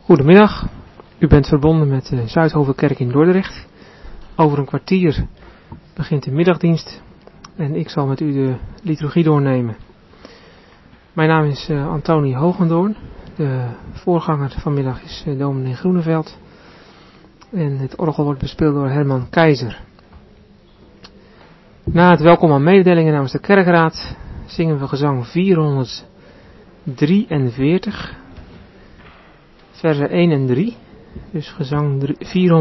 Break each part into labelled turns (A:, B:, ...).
A: Goedemiddag, u bent verbonden met de Zuidhovenkerk in Dordrecht. Over een kwartier begint de middagdienst en ik zal met u de liturgie doornemen. Mijn naam is Antonie Hogendoorn, de voorganger vanmiddag is dominee Groeneveld en het orgel wordt bespeeld door Herman Keizer. Na het welkom aan mededelingen namens de kerkraad zingen we gezang 443, versen 1 en 3. Dus gezang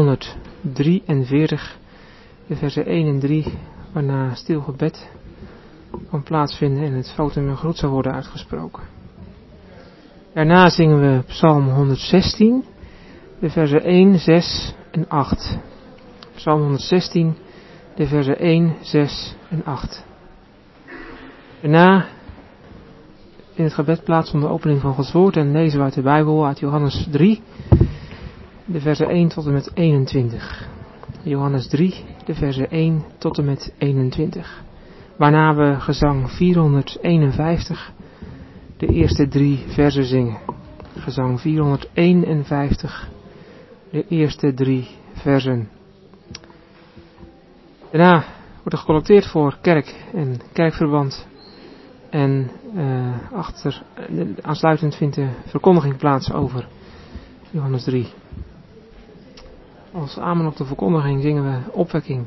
A: 443, de versen 1 en 3, waarna stil gebed kan plaatsvinden en het votum en groet zal worden uitgesproken. Daarna zingen we Psalm 116, de versen 1, 6 en 8. Psalm 116, de versen 1, 6 en 8. Daarna in het gebed plaatsvinden de opening van Gods woord en lezen we uit de Bijbel uit Johannes 3, de versen 1 tot en met 21. Johannes 3, de versen 1 tot en met 21. Waarna we gezang 451, de eerste 3 versen zingen. Gezang 451, de eerste 3 versen. Daarna wordt er gecollecteerd voor kerk en kerkverband. En aansluitend vindt de verkondiging plaats over Johannes 3. Als amen op de verkondiging zingen we opwekking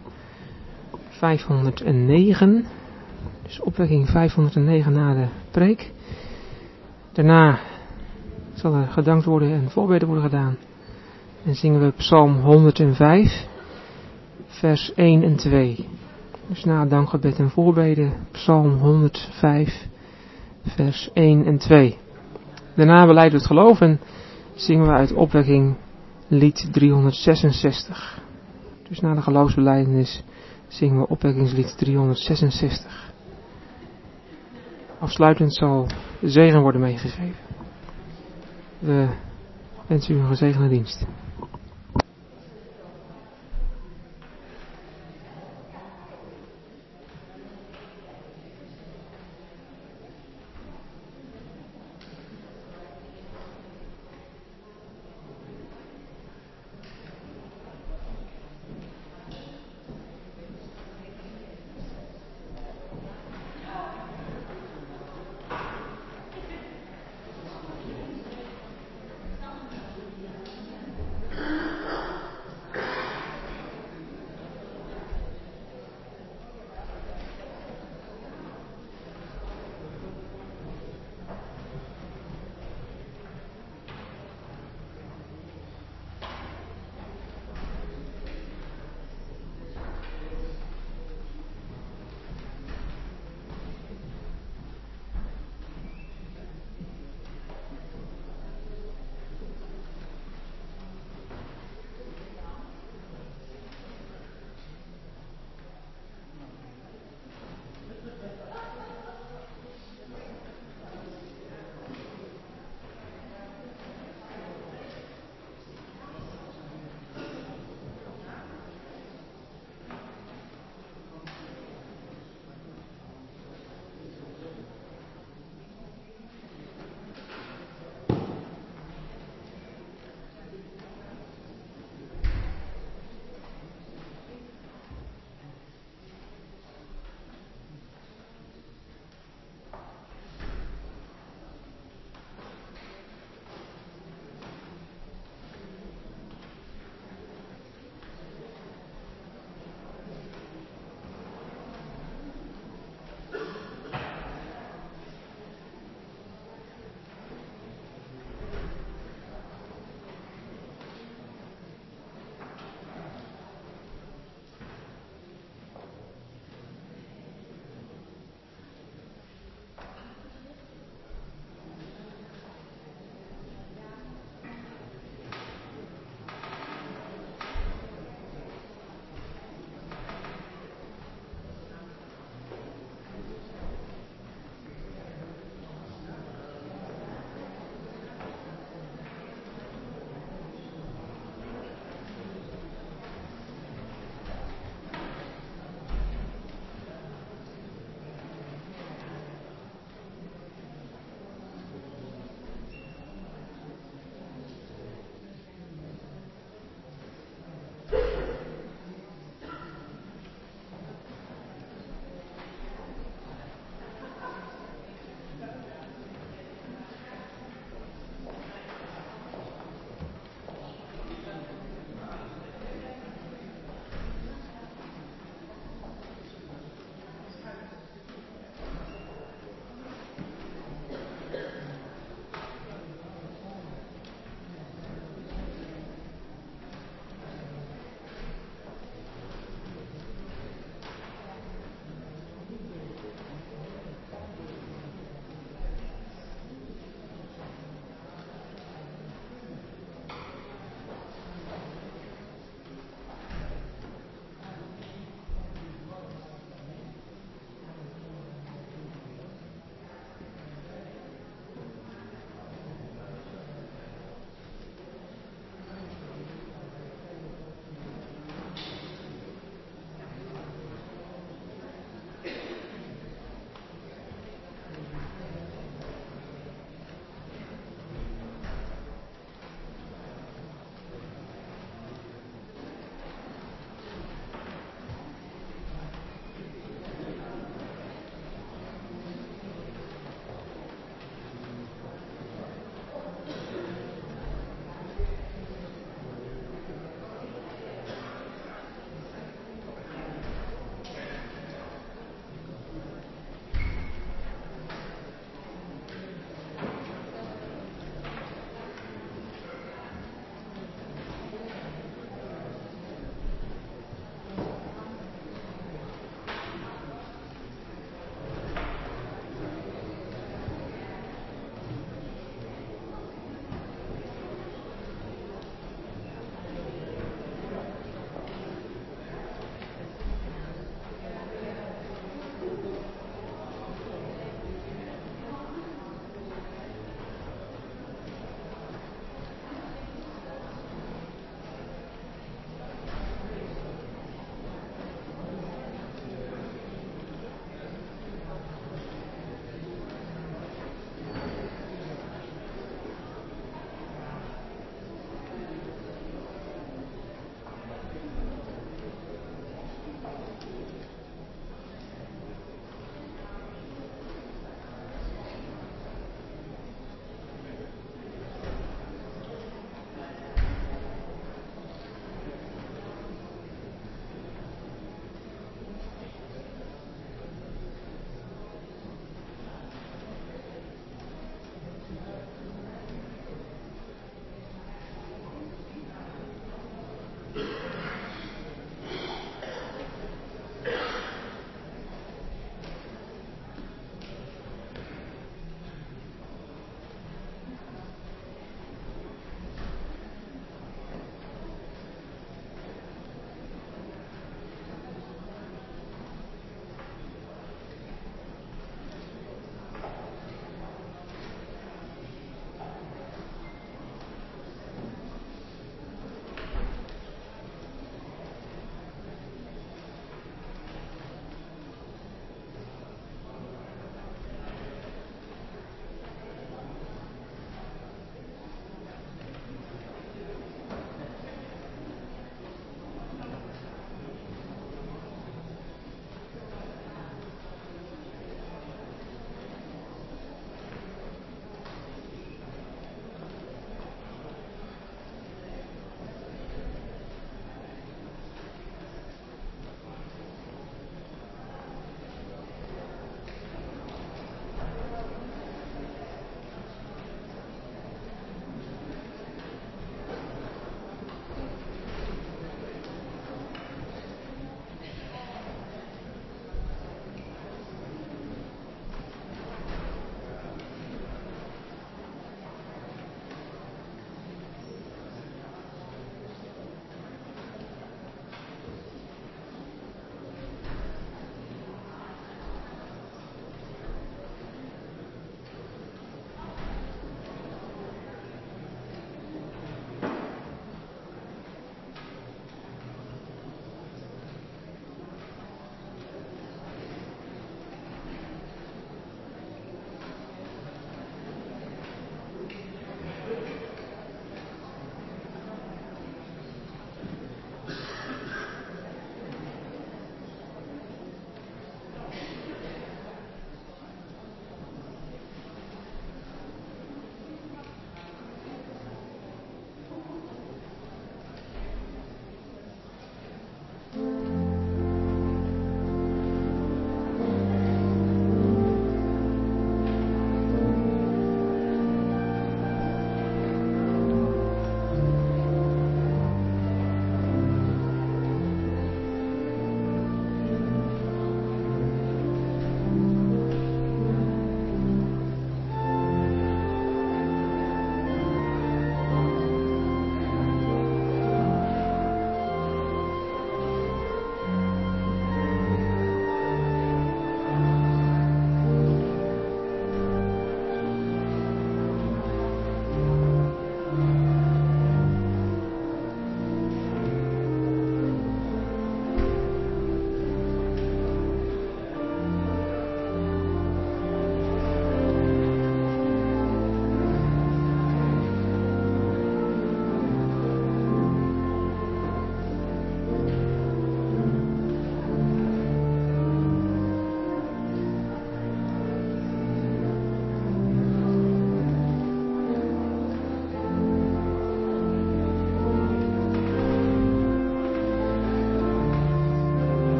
A: 509. Dus opwekking 509 na de preek. Daarna zal er gedankt worden en voorbeden worden gedaan. En zingen we Psalm 105, vers 1 en 2. Dus na dankgebed en voorbeden, Psalm 105, vers 1 en 2. Daarna belijden we het geloof en zingen we uit opwekking lied 366. Dus na de geloofsbelijdenis zingen we opwekkingslied 366. Afsluitend zal de zegen worden meegegeven. We wensen u een gezegende dienst.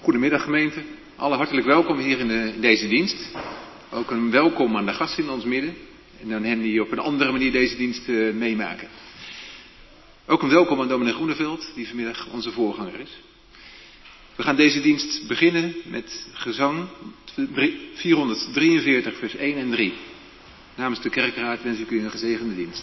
B: Goedemiddag gemeente, alle hartelijk welkom hier in deze dienst. Ook een welkom aan de gasten in ons midden en aan hen die op een andere manier deze dienst meemaken. Ook een welkom aan dominee Groeneveld, die vanmiddag onze voorganger is. We gaan deze dienst beginnen met gezang 443 vers 1 en 3. Namens de kerkraad wens ik u een gezegende dienst.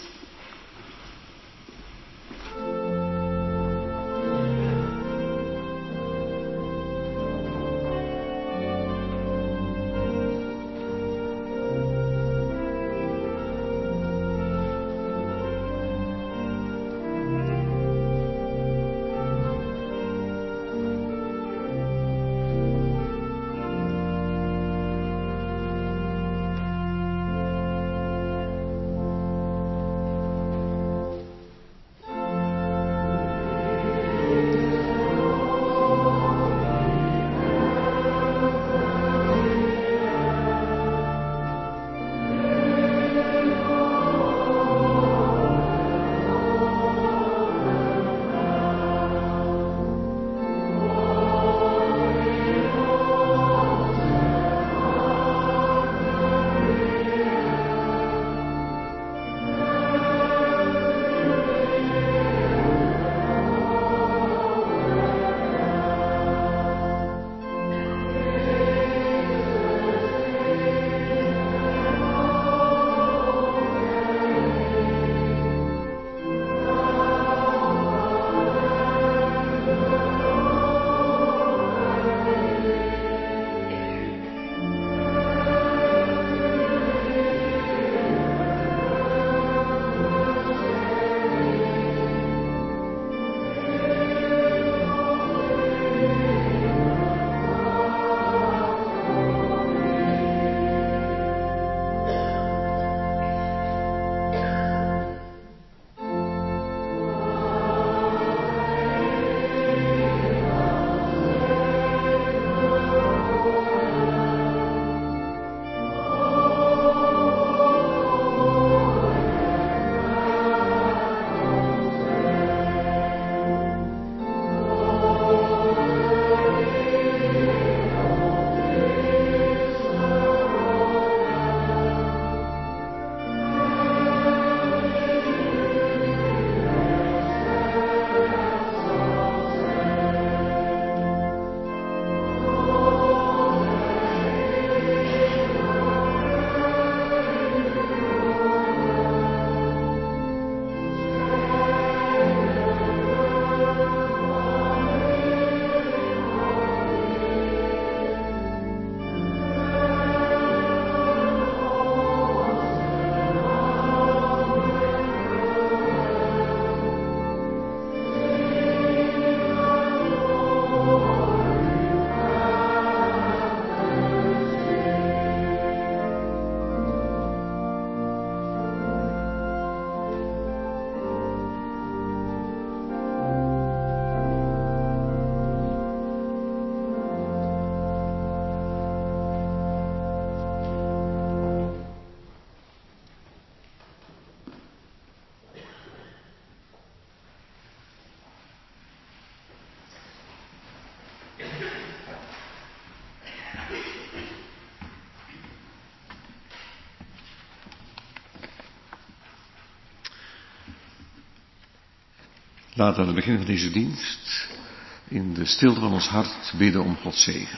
C: Laten we aan het begin van deze dienst in de stilte van ons hart bidden om Gods zegen.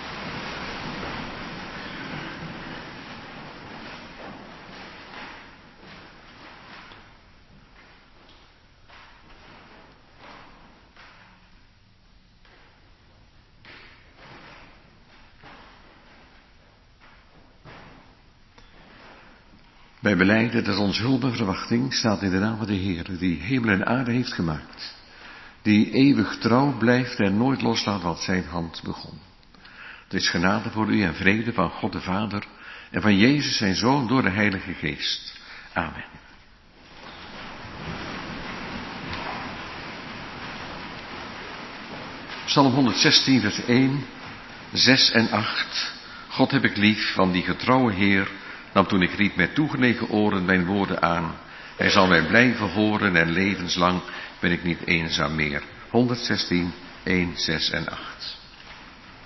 C: Wij belijden dat ons hulp en verwachting staat in de naam van de Heer, die hemel en aarde heeft gemaakt, die eeuwig trouw blijft en nooit loslaat wat zijn hand begon. Het is genade voor u en vrede van God de Vader en van Jezus zijn Zoon door de Heilige Geest. Amen. Psalm 116 vers 1, 6 en 8. God heb ik lief, van die getrouwe Heer nam toen ik riep met toegenegen oren mijn woorden aan. Hij zal mij blijven horen en levenslang ben ik niet eenzaam meer. 116, 1, 6 en 8.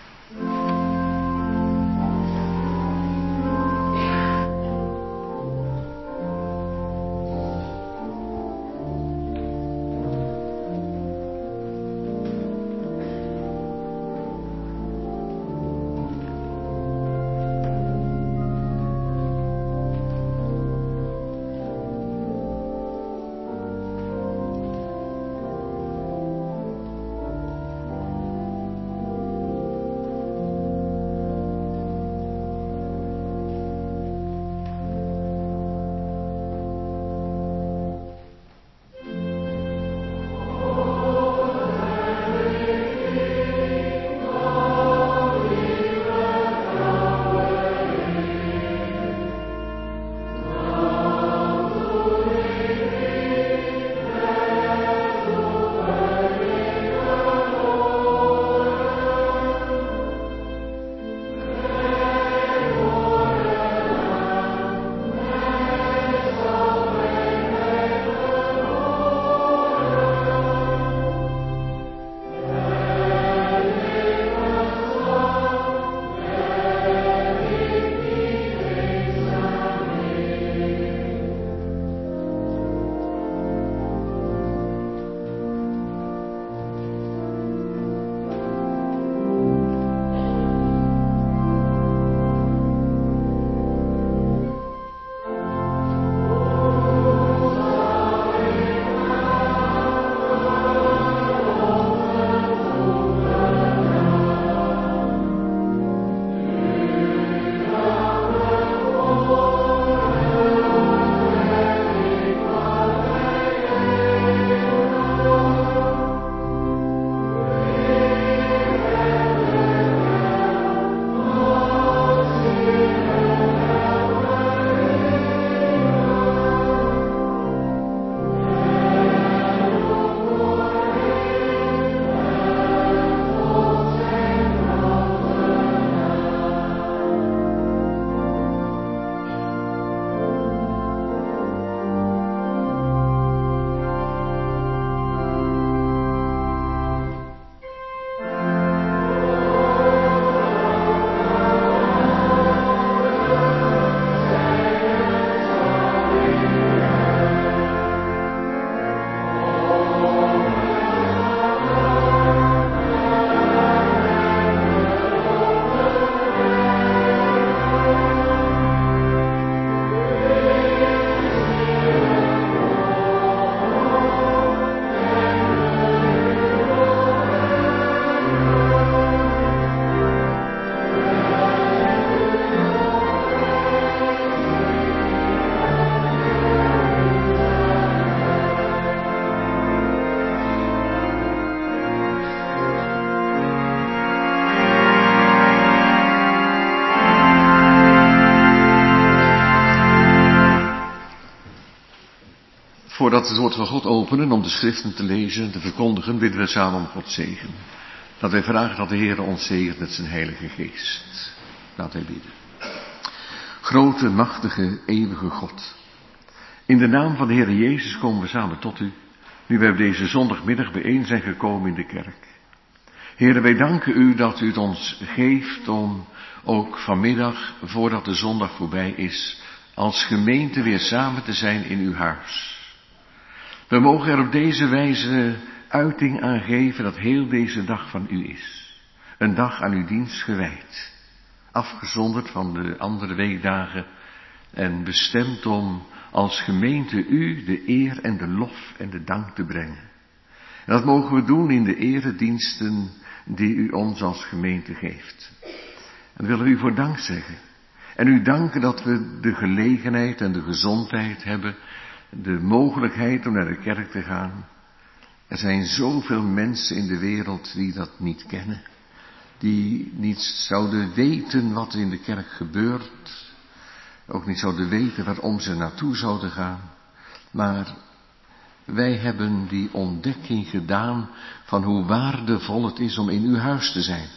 C: voordat we het woord van God openen om de schriften te lezen en te verkondigen, bidden we samen om Gods zegen. Dat wij vragen dat de Heer ons zegent met zijn Heilige Geest. Laten wij bidden. Grote, machtige, eeuwige God. In de naam van de Heer Jezus komen we samen tot u, nu wij op deze zondagmiddag bijeen zijn gekomen in de kerk. Heere, wij danken u dat u het ons geeft om ook vanmiddag, voordat de zondag voorbij is, als gemeente weer samen te zijn in uw huis. We mogen er op deze wijze uiting aan geven dat heel deze dag van u is. Een dag aan uw dienst gewijd. Afgezonderd van de andere weekdagen en bestemd om als gemeente u de eer en de lof en de dank te brengen. En dat mogen we doen in de erediensten die u ons als gemeente geeft. En willen we u voor dank zeggen. En u danken dat we de gelegenheid en de gezondheid hebben, de mogelijkheid om naar de kerk te gaan. Er zijn zoveel mensen in de wereld die dat niet kennen. Die niet zouden weten wat er in de kerk gebeurt. Ook niet zouden weten waarom ze naartoe zouden gaan. Maar wij hebben die ontdekking gedaan van hoe waardevol het is om in uw huis te zijn.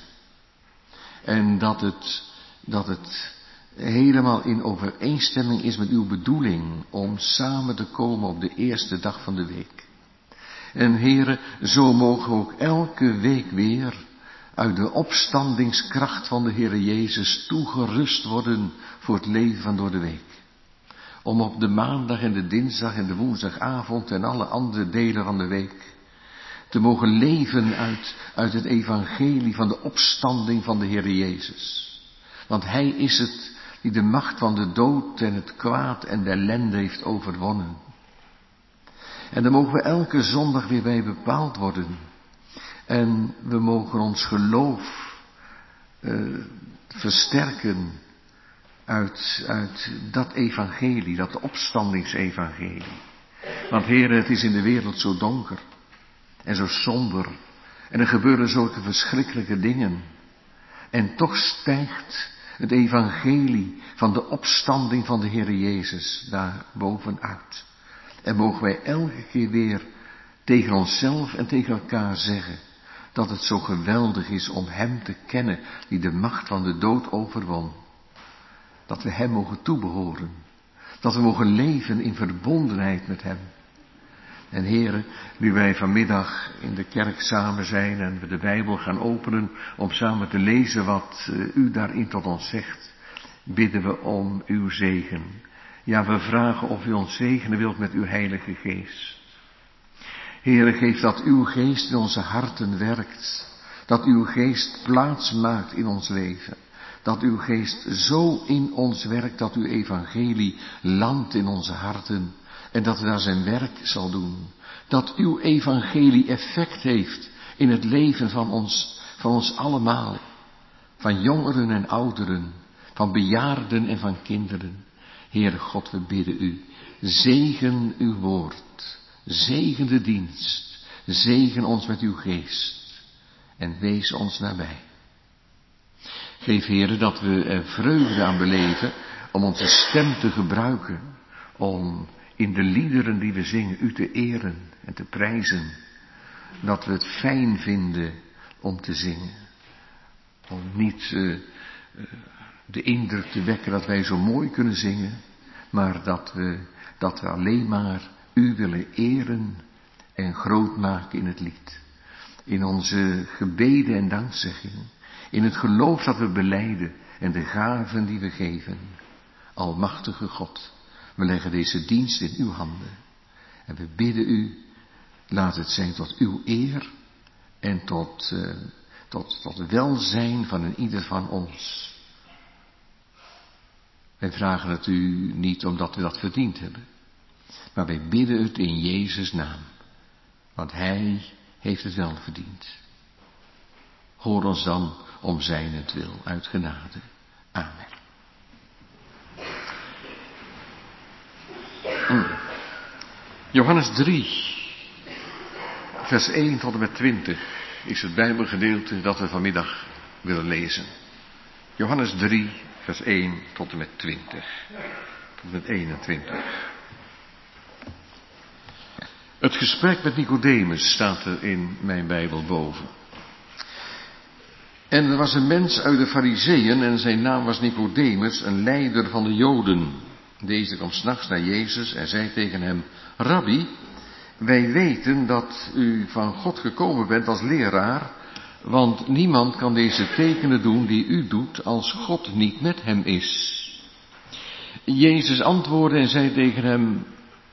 C: En dat het helemaal in overeenstemming is met uw bedoeling om samen te komen op de eerste dag van de week. En Heere, zo mogen we ook elke week weer uit de opstandingskracht van de Heere Jezus toegerust worden voor het leven van door de week. Om op de maandag en de dinsdag en de woensdagavond en alle andere delen van de week te mogen leven uit het evangelie van de opstanding van de Heere Jezus. Want Hij is het die de macht van de dood en het kwaad en de ellende heeft overwonnen. En daar mogen we elke zondag weer bij bepaald worden. En we mogen ons geloof versterken uit dat evangelie, dat opstandingsevangelie. Want Heere, het is in de wereld zo donker en zo somber. En er gebeuren zulke verschrikkelijke dingen. En toch stijgt het evangelie van de opstanding van de Heere Jezus daar bovenuit. En mogen wij elke keer weer tegen onszelf en tegen elkaar zeggen dat het zo geweldig is om Hem te kennen die de macht van de dood overwon. Dat we Hem mogen toebehoren. Dat we mogen leven in verbondenheid met Hem. En Heere, nu wij vanmiddag in de kerk samen zijn en we de Bijbel gaan openen om samen te lezen wat u daarin tot ons zegt, bidden we om uw zegen. Ja, we vragen of u ons zegenen wilt met uw Heilige Geest. Heere, geef dat uw geest in onze harten werkt. Dat uw geest plaats maakt in ons leven. Dat uw geest zo in ons werkt dat uw evangelie landt in onze harten. En dat hij daar zijn werk zal doen. Dat uw evangelie effect heeft in het leven van ons allemaal. Van jongeren en ouderen. Van bejaarden en van kinderen. Heere God, we bidden u. Zegen uw woord. Zegen de dienst. Zegen ons met uw geest. En wees ons nabij. Geef, Heere, dat we er vreugde aan beleven om onze stem te gebruiken. Om in de liederen die we zingen u te eren en te prijzen. Dat we het fijn vinden om te zingen. Om niet de indruk te wekken dat wij zo mooi kunnen zingen. Maar dat we alleen maar u willen eren en groot maken in het lied. In onze gebeden en dankzegging. In het geloof dat we belijden en de gaven die we geven. Almachtige God, we leggen deze dienst in uw handen. En we bidden u, laat het zijn tot uw eer en tot welzijn van een ieder van ons. Wij vragen het u niet omdat we dat verdiend hebben. Maar wij bidden het in Jezus' naam. Want Hij heeft het wel verdiend. Hoor ons dan om zijnentwil uit genade. Amen. Johannes 3, vers 1 tot en met 20 is het Bijbelgedeelte dat we vanmiddag willen lezen. Johannes 3, vers 1 tot en met 20. Tot en met 21. Het gesprek met Nicodemus staat er in mijn Bijbel boven. En er was een mens uit de Farizeeën en zijn naam was Nicodemus, een leider van de Joden. Deze kwam 's nachts naar Jezus en zei tegen hem: Rabbi, wij weten dat u van God gekomen bent als leraar, want niemand kan deze tekenen doen die u doet als God niet met hem is. Jezus antwoordde en zei tegen hem: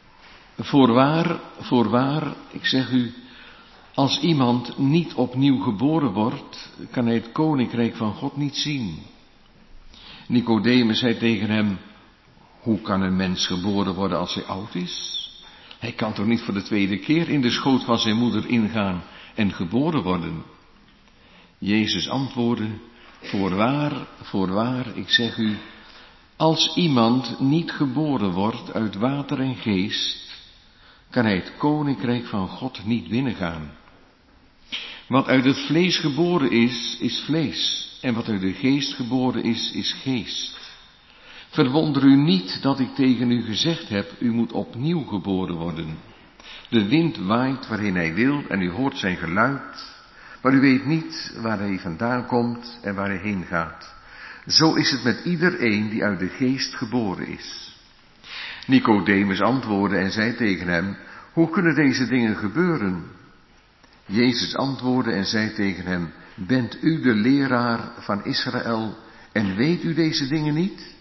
C: Voorwaar, ik zeg u, als iemand niet opnieuw geboren wordt, kan hij het koninkrijk van God niet zien. Nicodemus zei tegen hem: Hoe kan een mens geboren worden als hij oud is? Hij kan toch niet voor de tweede keer in de schoot van zijn moeder ingaan en geboren worden? Jezus antwoordde: Voorwaar, ik zeg u, als iemand niet geboren wordt uit water en geest, kan hij het koninkrijk van God niet binnengaan. Wat uit het vlees geboren is, is vlees, en wat uit de geest geboren is geest. Verwonder u niet dat ik tegen u gezegd heb, u moet opnieuw geboren worden. De wind waait waarheen hij wil en u hoort zijn geluid, maar u weet niet waar hij vandaan komt en waar hij heen gaat. Zo is het met iedereen die uit de geest geboren is. Nicodemus antwoordde en zei tegen hem: Hoe kunnen deze dingen gebeuren? Jezus antwoordde en zei tegen hem: Bent u de leraar van Israël en weet u deze dingen niet?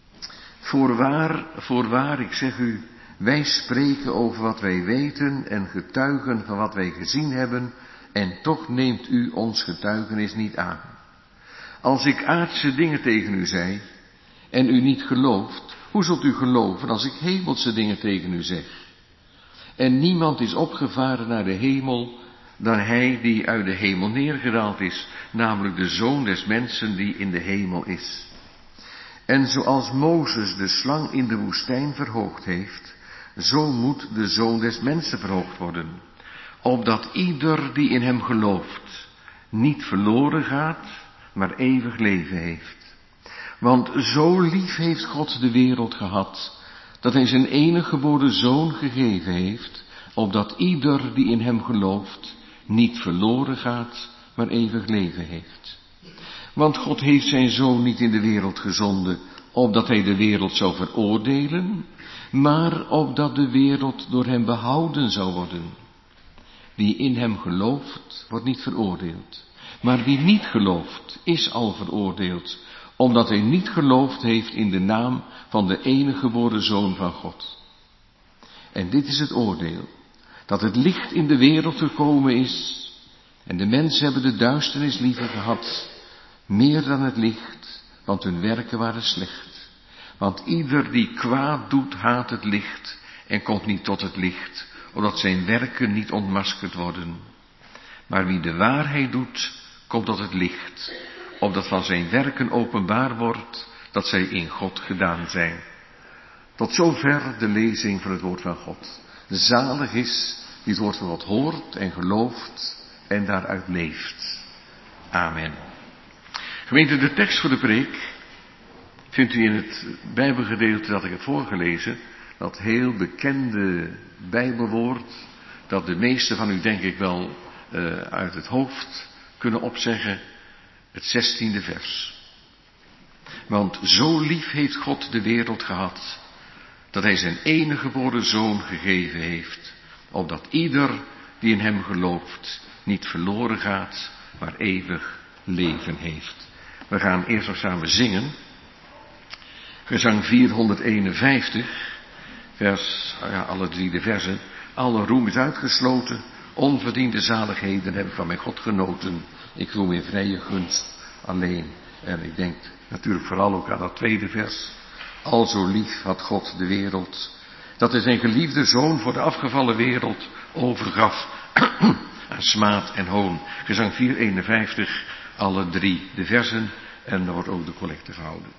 C: Voorwaar, ik zeg u, wij spreken over wat wij weten en getuigen van wat wij gezien hebben, en toch neemt u ons getuigenis niet aan. Als ik aardse dingen tegen u zei en u niet gelooft, hoe zult u geloven als ik hemelse dingen tegen u zeg? En niemand is opgevaren naar de hemel dan hij die uit de hemel neergedaald is, namelijk de Zoon des mensen die in de hemel is. En zoals Mozes de slang in de woestijn verhoogd heeft, zo moet de Zoon des mensen verhoogd worden, opdat ieder die in hem gelooft niet verloren gaat, maar eeuwig leven heeft. Want zo lief heeft God de wereld gehad, dat hij zijn enige geboren Zoon gegeven heeft, opdat ieder die in hem gelooft niet verloren gaat, maar eeuwig leven heeft. Want God heeft zijn Zoon niet in de wereld gezonden, opdat hij de wereld zou veroordelen, maar opdat de wereld door hem behouden zou worden. Wie in hem gelooft, wordt niet veroordeeld. Maar wie niet gelooft, is al veroordeeld, omdat hij niet geloofd heeft in de naam van de enige geboren Zoon van God. En dit is het oordeel, dat het licht in de wereld gekomen is, en de mensen hebben de duisternis liever gehad, meer dan het licht, want hun werken waren slecht. Want ieder die kwaad doet, haat het licht en komt niet tot het licht, opdat zijn werken niet ontmaskerd worden. Maar wie de waarheid doet, komt tot het licht, opdat van zijn werken openbaar wordt dat zij in God gedaan zijn. Tot zover de lezing van het woord van God. Zalig is die het woord van God hoort en gelooft en daaruit leeft. Amen. Gemeente, de tekst voor de preek vindt u in het Bijbelgedeelte dat ik heb voorgelezen, dat heel bekende Bijbelwoord, dat de meesten van u denk ik wel uit het hoofd kunnen opzeggen, het 16e vers. Want zo lief heeft God de wereld gehad, dat hij zijn enige geboren Zoon gegeven heeft, opdat ieder die in hem gelooft niet verloren gaat, maar eeuwig leven heeft. We gaan eerst nog samen zingen. Gezang 451, alle 3 de versen. Alle roem is uitgesloten, onverdiende zaligheden heb ik van mijn God genoten. Ik roem in vrije gunst alleen. En ik denk natuurlijk vooral ook aan dat 2e vers. Al zo lief had God de wereld, dat hij zijn geliefde Zoon voor de afgevallen wereld overgaf aan smaad en hoon. Gezang 451, alle 3 de versen, en er wordt ook de collecte gehouden.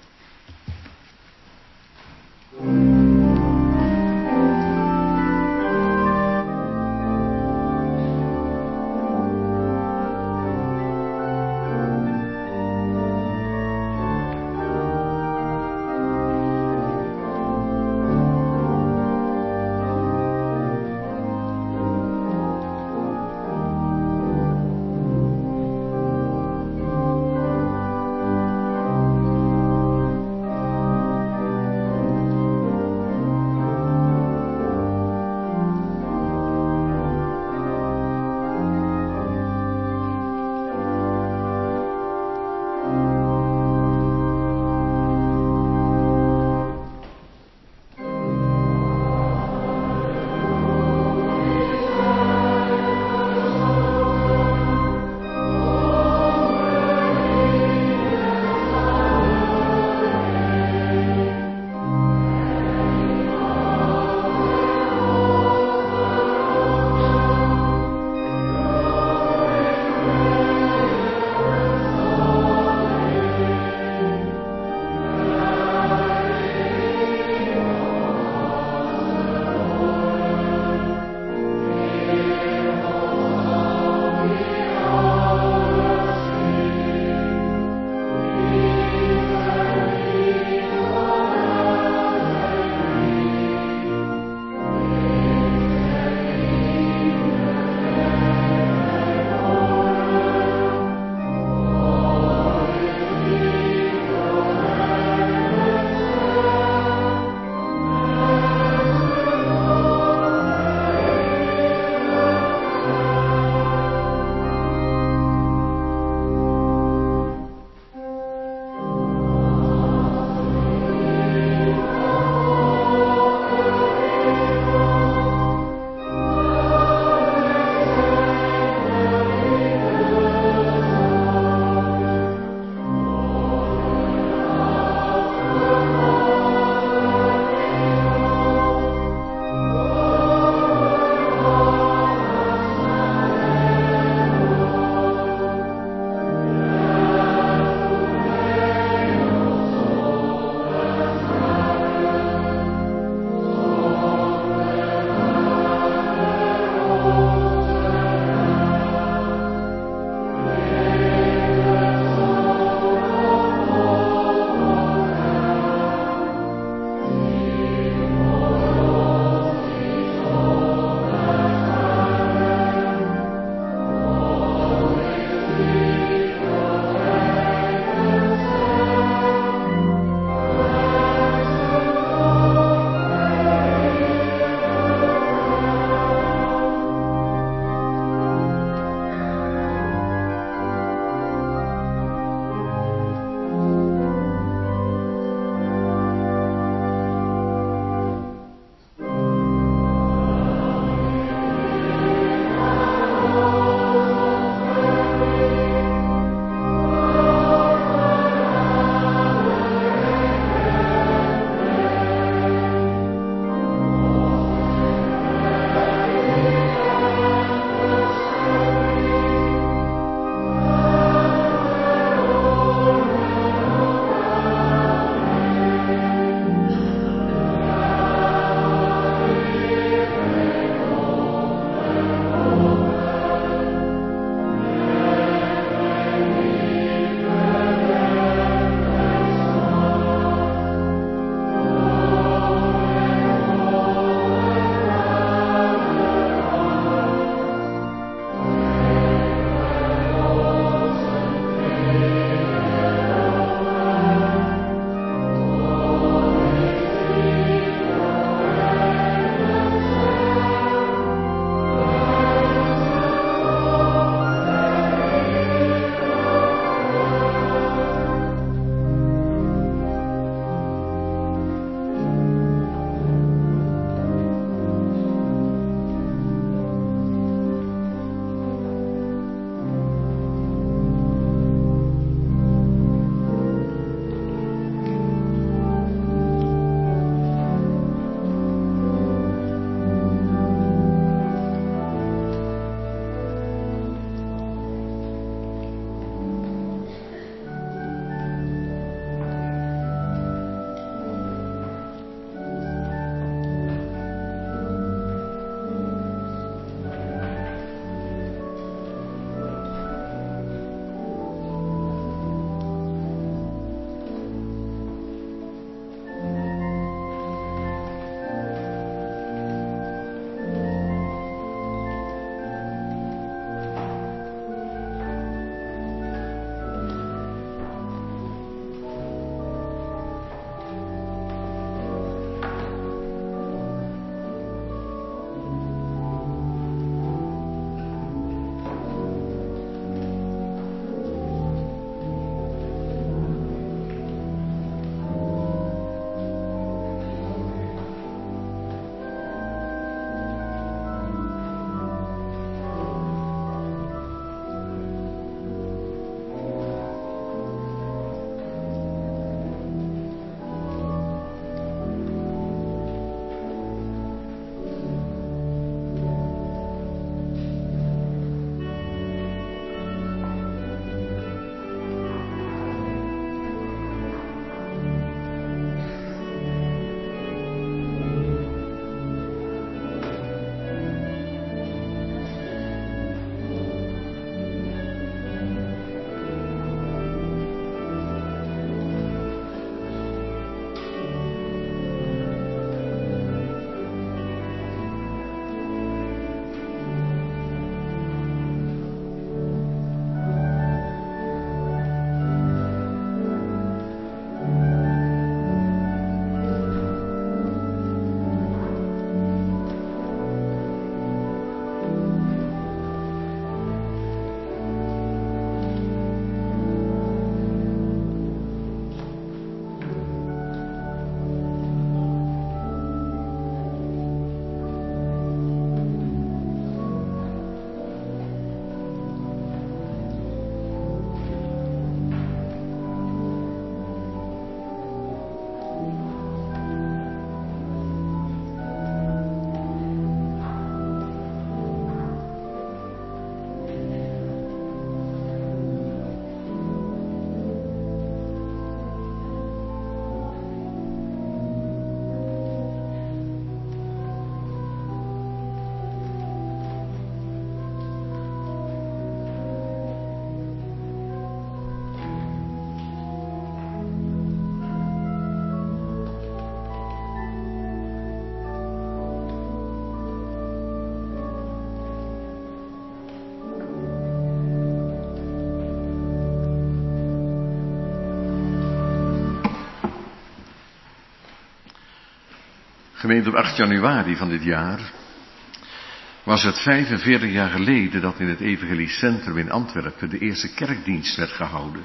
C: Gemeente, op 8 januari van dit jaar was het 45 jaar geleden dat in het Evangeliecentrum in Antwerpen de eerste kerkdienst werd gehouden.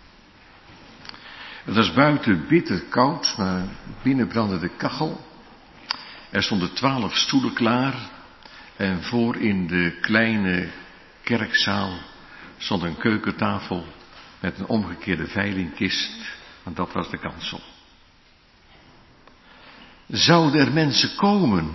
C: Het was buiten bitter koud, maar binnen brandde de kachel. Er stonden 12 stoelen klaar en voor in de kleine kerkzaal stond een keukentafel met een omgekeerde veilingkist, want dat was de kansel. Zouden er mensen komen?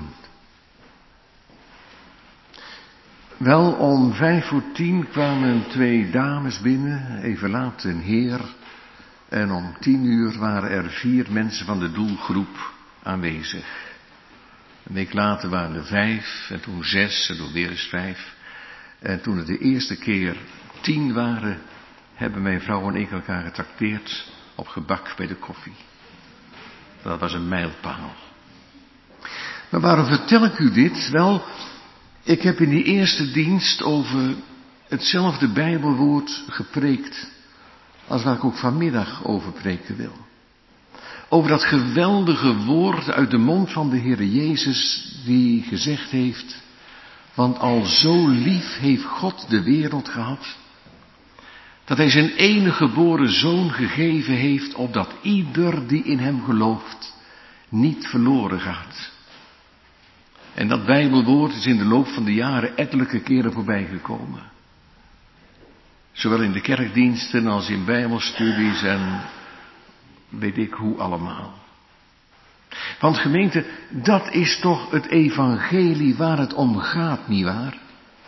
C: Wel, om 9:55 kwamen 2 dames binnen, even laat een heer. En om 10:00 waren er 4 mensen van de doelgroep aanwezig. Een week later waren er 5, en toen 6, en toen weer eens 5. En toen het de eerste keer 10 waren, hebben mijn vrouw en ik elkaar getrakteerd op gebak bij de koffie. Dat was een mijlpaal. Maar waarom vertel ik u dit? Wel, ik heb in die eerste dienst over hetzelfde Bijbelwoord gepreekt als waar ik ook vanmiddag over preken wil. Over dat geweldige woord uit de mond van de Heere Jezus die gezegd heeft: want al zo lief heeft God de wereld gehad, dat hij zijn enige geboren zoon gegeven heeft, opdat ieder die in hem gelooft niet verloren gaat. En dat Bijbelwoord is in de loop van de jaren ettelijke keren voorbij gekomen. Zowel in de kerkdiensten als in bijbelstudies en weet ik hoe allemaal. Want gemeente, dat is toch het evangelie waar het om gaat, nietwaar?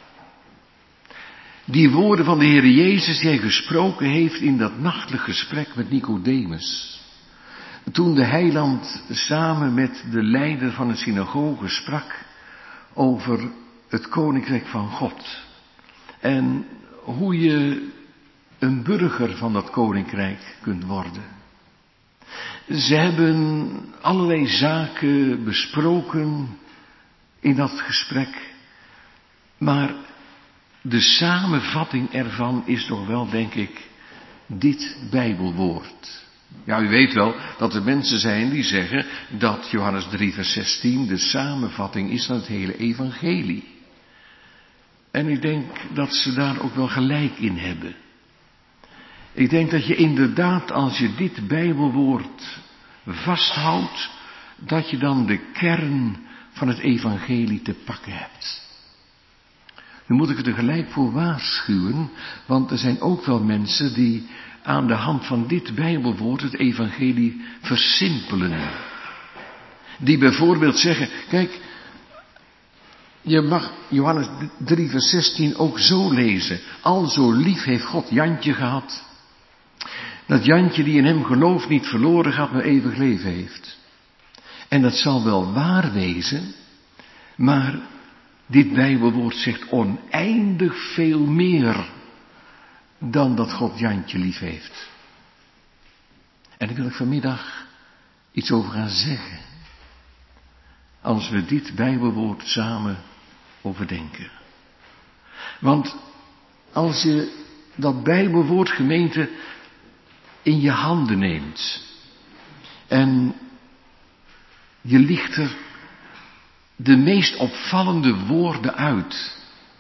C: Die woorden van de Heere Jezus die hij gesproken heeft in dat nachtelijk gesprek met Nicodemus. Toen de heiland samen met de leider van de synagoge sprak over het koninkrijk van God. En hoe je een burger van dat koninkrijk kunt worden. Ze hebben allerlei zaken besproken in dat gesprek. Maar de samenvatting ervan is toch wel, denk ik, dit Bijbelwoord. Ja, u weet wel dat er mensen zijn die zeggen dat Johannes 3 vers 16 de samenvatting is van het hele evangelie. En ik denk dat ze daar ook wel gelijk in hebben. Ik denk dat je inderdaad, als je dit Bijbelwoord vasthoudt, dat je dan de kern van het evangelie te pakken hebt. Nu moet ik er gelijk voor waarschuwen, want er zijn ook wel mensen die aan de hand van dit Bijbelwoord het evangelie versimpelen. Die bijvoorbeeld zeggen, kijk, je mag Johannes 3 vers 16 ook zo lezen. Al zo lief heeft God Jantje gehad, dat Jantje die in hem gelooft niet verloren gaat, maar eeuwig leven heeft. En dat zal wel waar wezen, maar dit Bijbelwoord zegt oneindig veel meer dan dat God Jantje lief heeft. En daar wil ik vanmiddag iets over gaan zeggen. Als we dit Bijbelwoord samen overdenken. Want als je dat Bijbelwoord, gemeente, in je handen neemt en je licht er de meest opvallende woorden uit,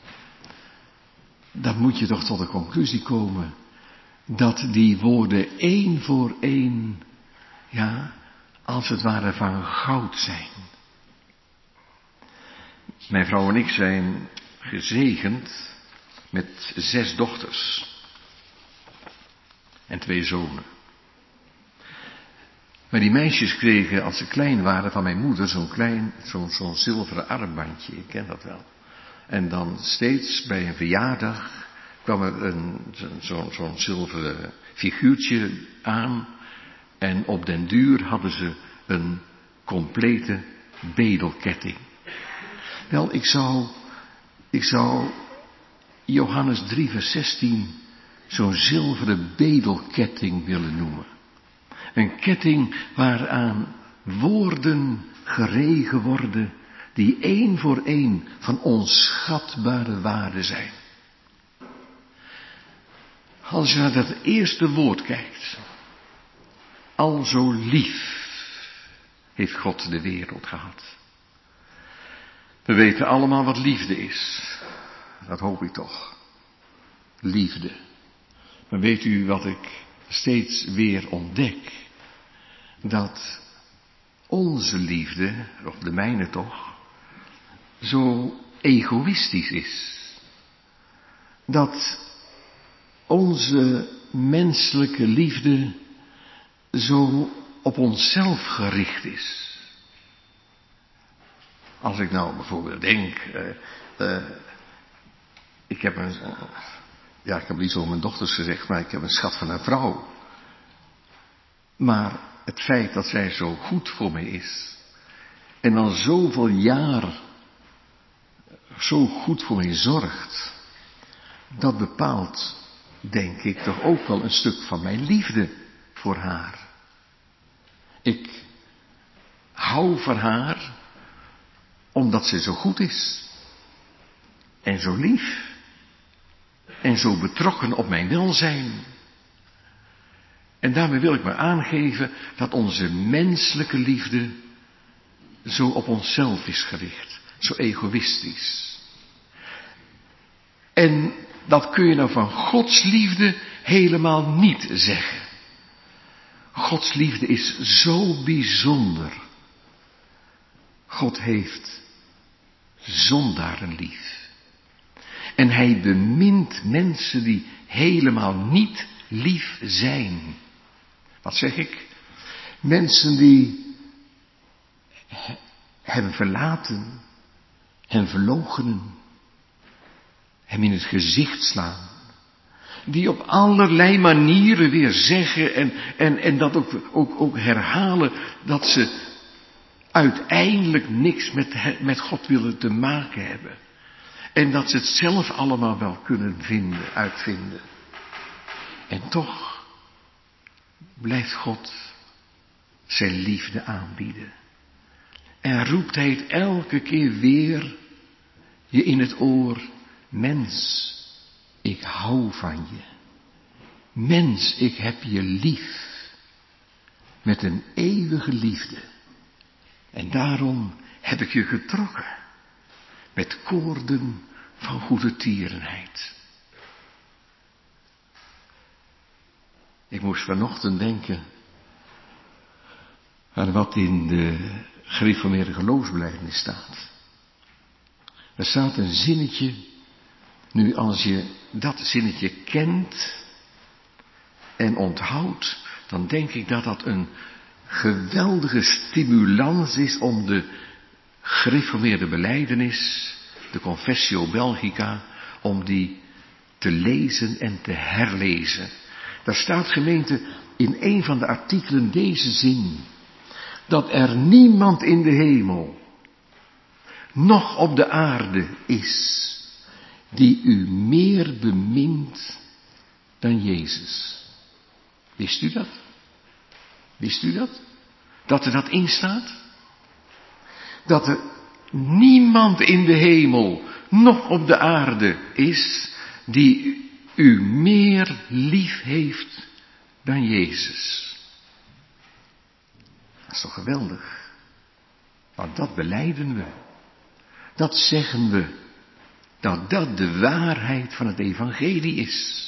C: dan moet je toch tot de conclusie komen dat die woorden één voor één, ja, als het ware van goud zijn. Mijn vrouw en ik zijn gezegend met 6 dochters en 2 zonen. Maar die meisjes kregen, als ze klein waren, van mijn moeder zo'n zilveren armbandje. Ik ken dat wel. En dan steeds bij een verjaardag kwam er zo'n zilveren figuurtje aan. En op den duur hadden ze een complete bedelketting. Wel, ik zou Johannes 3 vers 16 zo'n zilveren bedelketting willen noemen. Een ketting waaraan woorden geregen worden die één voor één van onschatbare waarde zijn. Als je naar dat eerste woord kijkt, al zo lief heeft God de wereld gehad. We weten allemaal wat liefde is. Dat hoop ik toch. Liefde. Maar weet u wat ik steeds weer ontdek? Dat onze liefde, of de mijne toch, zo egoïstisch is. Dat onze menselijke liefde zo op onszelf gericht is. Als ik nou bijvoorbeeld denk, ik heb niet zo mijn dochters gezegd, maar ik heb een schat van een vrouw. Maar het feit dat zij zo goed voor mij is, en dan zoveel jaar zo goed voor mij zorgt, dat bepaalt, denk ik, toch ook wel een stuk van mijn liefde voor haar. Ik hou van haar omdat ze zo goed is. En zo lief. En zo betrokken op mijn welzijn. En daarmee wil ik maar aangeven dat onze menselijke liefde zo op onszelf is gericht. Zo egoïstisch. En dat kun je nou van Gods liefde helemaal niet zeggen. Gods liefde is zo bijzonder. God heeft zondaren lief. En hij bemint mensen die helemaal niet lief zijn. Wat zeg ik? Mensen die hem verlaten, hem verloochenen, hem in het gezicht slaan. Die op allerlei manieren weer zeggen en dat ook herhalen dat ze uiteindelijk niks met God willen te maken hebben. En dat ze het zelf allemaal wel kunnen uitvinden. En toch blijft God zijn liefde aanbieden. En roept hij het elke keer weer je in het oor: mens, ik hou van je. Mens, ik heb je lief. Met een eeuwige liefde. En daarom heb ik je getrokken. Met koorden van goede tierenheid. Ik moest vanochtend denken aan wat in de gereformeerde geloofsbelijdenis staat. Er staat een zinnetje. Nu, als je dat zinnetje kent en onthoudt, dan denk ik dat dat een geweldige stimulans is om de gereformeerde belijdenis, de Confessio Belgica, om die te lezen en te herlezen. Daar staat, gemeente, in een van de artikelen deze zin: dat er niemand in de hemel, noch op de aarde is, die u meer bemint dan Jezus. Wist u dat? Wist u dat? Dat er dat in staat? Dat er niemand in de hemel, noch op de aarde is, die u meer lief heeft dan Jezus. Dat is toch geweldig? Want dat belijden we. Dat zeggen we. Dat dat de waarheid van het evangelie is.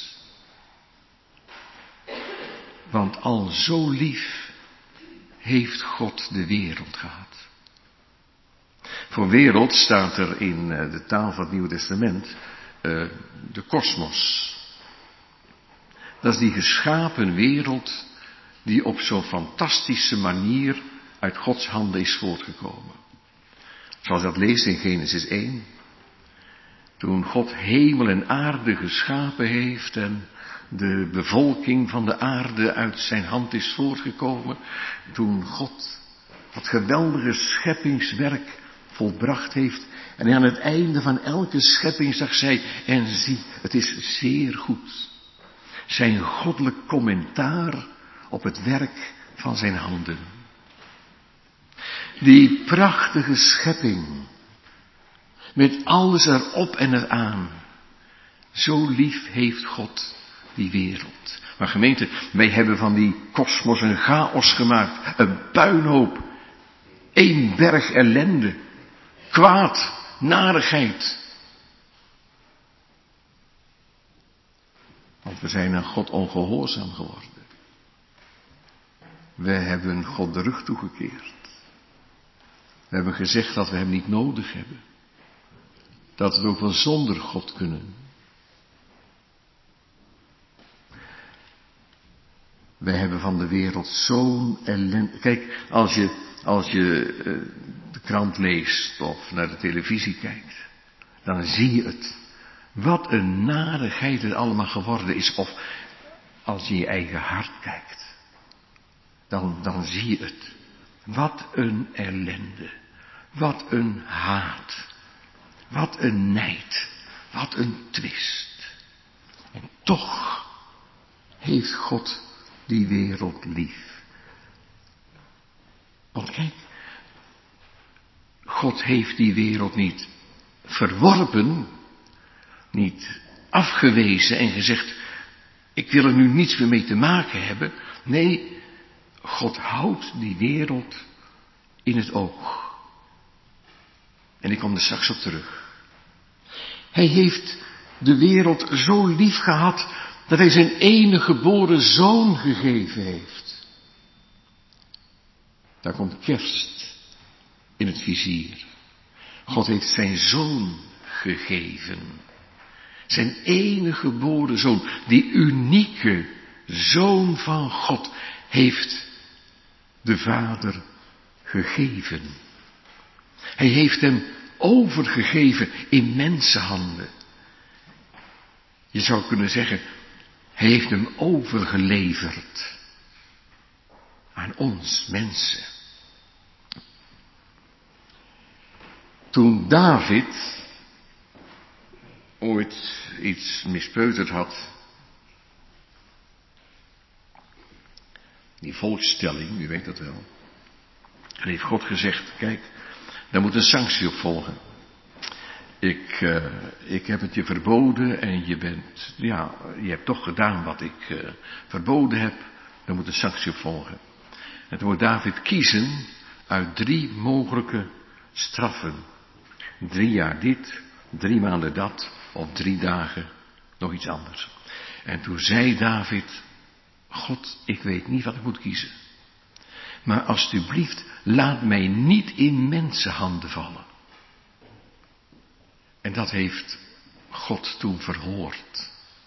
C: Want al zo lief heeft God de wereld gehad. Voor wereld staat er in de taal van het Nieuwe Testament de kosmos. Dat is die geschapen wereld die op zo'n fantastische manier uit Gods handen is voortgekomen. Zoals dat leest in Genesis 1. Toen God hemel en aarde geschapen heeft en de bevolking van de aarde uit zijn hand is voortgekomen. Toen God dat geweldige scheppingswerk volbracht heeft. En aan het einde van elke schepping zag zij: en zie, het is zeer goed. Zijn goddelijk commentaar op het werk van zijn handen. Die prachtige schepping. Met alles erop en eraan. Zo lief heeft God die wereld. Maar gemeente, wij hebben van die kosmos een chaos gemaakt. Een puinhoop. Eén berg ellende, kwaad, narigheid. Want we zijn aan God ongehoorzaam geworden. We hebben God de rug toegekeerd. We hebben gezegd dat we hem niet nodig hebben. Dat we ook wel zonder God kunnen. Wij hebben van de wereld zo'n ellende. Kijk, als je de krant leest of naar de televisie kijkt, dan zie je het. Wat een narigheid het allemaal geworden is. Of als je in je eigen hart kijkt, dan zie je het. Wat een ellende. Wat een haat. Wat een nijd. Wat een twist. En toch heeft God die wereld lief. Want kijk, God heeft die wereld niet verworpen, niet afgewezen en gezegd, ik wil er nu niets meer mee te maken hebben. Nee, God houdt die wereld in het oog. En ik kom er straks op terug. Hij heeft de wereld zo lief gehad dat hij zijn enige geboren zoon gegeven heeft. Daar komt kerst in het vizier. God heeft zijn zoon gegeven. Zijn enige geboren zoon, die unieke zoon van God, heeft de Vader gegeven. Hij heeft hem overgegeven in mensenhanden. Je zou kunnen zeggen, hij heeft hem overgeleverd aan ons mensen. Toen David ooit iets mispeuterd had, die volkstelling, u weet dat wel, en heeft God gezegd, kijk, daar moet een sanctie op volgen. Ik heb het je verboden en je hebt toch gedaan wat ik verboden heb. Daar moet een sanctie op volgen. En toen moet David kiezen uit 3 mogelijke straffen. 3 jaar dit, 3 maanden dat, of 3 dagen nog iets anders. En toen zei David, God, ik weet niet wat ik moet kiezen. Maar alstublieft, laat mij niet in mensenhanden vallen. En dat heeft God toen verhoord.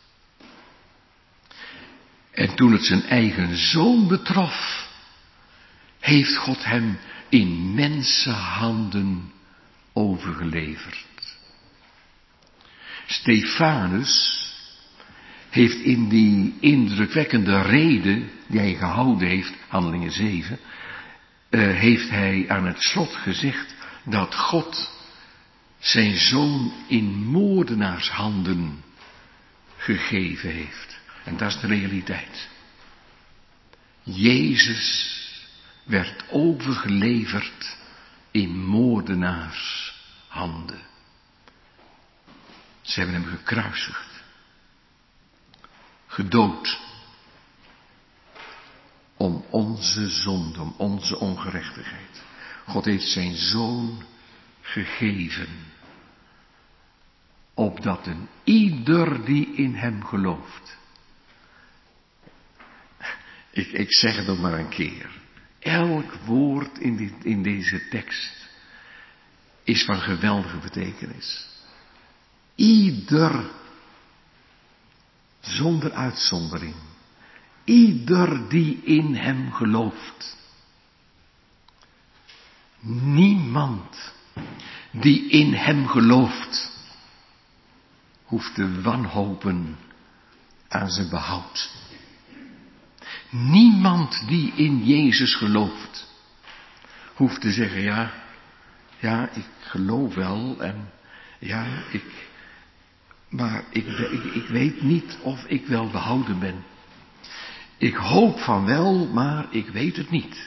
C: En toen het zijn eigen zoon betrof, heeft God hem in mensenhanden overgeleverd. Stefanus heeft in die indrukwekkende rede die hij gehouden heeft, Handelingen 7, heeft hij aan het slot gezegd dat God zijn zoon in moordenaarshanden gegeven heeft. En dat is de realiteit. Jezus werd overgeleverd in moordenaarshanden. Ze hebben hem gekruisigd. Gedood. Om onze zonde, om onze ongerechtigheid. God heeft zijn zoon gegeven. Opdat een ieder die in hem gelooft. Ik zeg het nog maar een keer. Elk woord in deze tekst is van geweldige betekenis. Ieder, zonder uitzondering. Ieder die in hem gelooft. Niemand die in hem gelooft, hoeft te wanhopen aan zijn behoud. Niemand die in Jezus gelooft, hoeft te zeggen, ja, ik geloof wel en maar ik weet niet of ik wel behouden ben. Ik hoop van wel, maar ik weet het niet.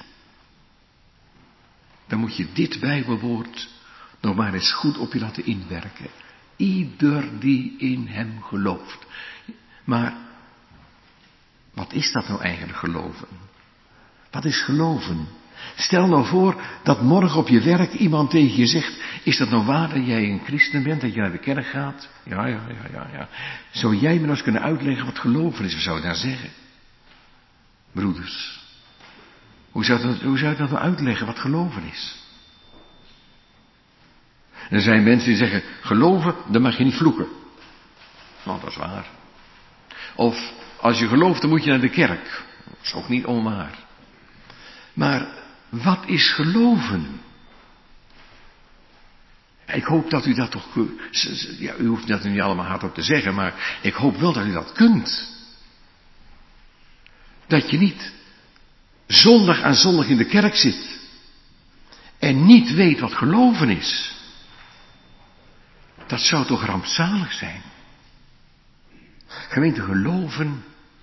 C: Dan moet je dit Bijbelwoord nog maar eens goed op je laten inwerken. Ieder die in hem gelooft. Maar wat is dat nou eigenlijk geloven? Wat is geloven? Stel nou voor dat morgen op je werk iemand tegen je zegt, is dat nou waar dat jij een christen bent, dat je naar de kerk gaat? Ja. Zou jij me nou eens kunnen uitleggen wat geloven is? Wat zou je daar zeggen? Broeders, hoe zou je dat nou uitleggen wat geloven is? Er zijn mensen die zeggen, geloven, dan mag je niet vloeken. Nou, dat is waar. Of, als je gelooft, dan moet je naar de kerk. Dat is ook niet onwaar. Maar, wat is geloven? Ik hoop dat u dat toch... Ja, u hoeft dat niet allemaal hardop te zeggen, maar ik hoop wel dat u dat kunt. Dat je niet zondag aan zondag in de kerk zit en niet weet wat geloven is. Dat zou toch rampzalig zijn? Gemeente, geloven,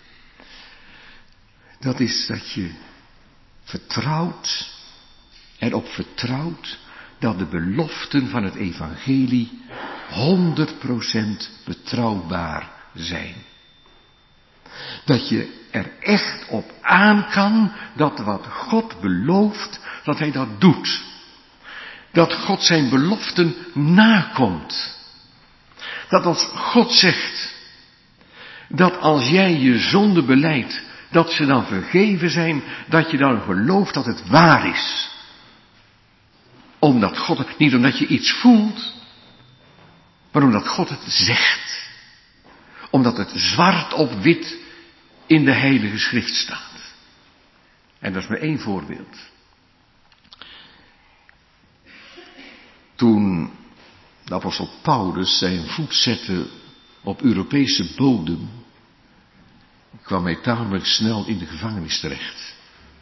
C: dat is dat je erop vertrouwt dat de beloften van het evangelie 100% betrouwbaar zijn. Dat je er echt op aan kan dat wat God belooft, dat hij dat doet. Dat God zijn beloften nakomt. Dat als God zegt, dat als jij je zonde belijdt, dat ze dan vergeven zijn, dat je dan gelooft dat het waar is. Omdat God het, niet omdat je iets voelt, maar omdat God het zegt. Omdat het zwart op wit in de Heilige Schrift staat. En dat is maar één voorbeeld. Toen de apostel Paulus zijn voet zette op Europese bodem, kwam hij tamelijk snel in de gevangenis terecht.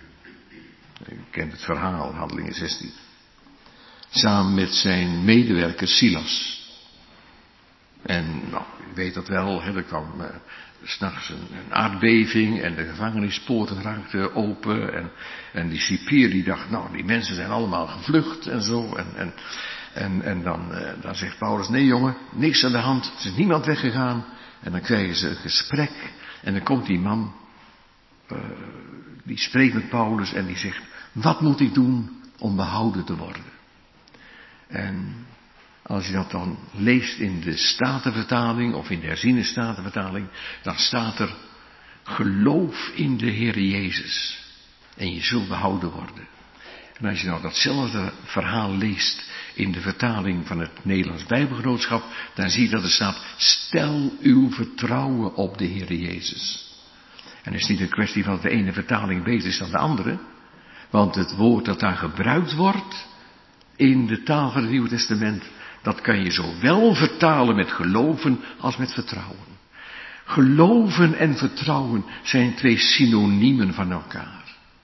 C: U kent het verhaal, Handelingen 16. Samen met zijn medewerker Silas. En nou, u weet dat wel, er kwam 's nachts een aardbeving en de gevangenispoorten raakten open. En die cipier die dacht, nou die mensen zijn allemaal gevlucht en zo. En dan zegt Paulus, nee jongen, niks aan de hand, er is niemand weggegaan. En dan krijgen ze een gesprek en dan komt die man, die spreekt met Paulus en die zegt, wat moet ik doen om behouden te worden? En als je dat dan leest in de Statenvertaling of in de herziene Statenvertaling, dan staat er, geloof in de Heer Jezus en je zult behouden worden. En als je nou datzelfde verhaal leest in de vertaling van het Nederlands Bijbelgenootschap, dan zie je dat er staat, stel uw vertrouwen op de Heer Jezus. En het is niet een kwestie van dat de ene vertaling beter is dan de andere, want het woord dat daar gebruikt wordt in de taal van het Nieuwe Testament, dat kan je zowel vertalen met geloven als met vertrouwen. Geloven en vertrouwen zijn twee synoniemen van elkaar.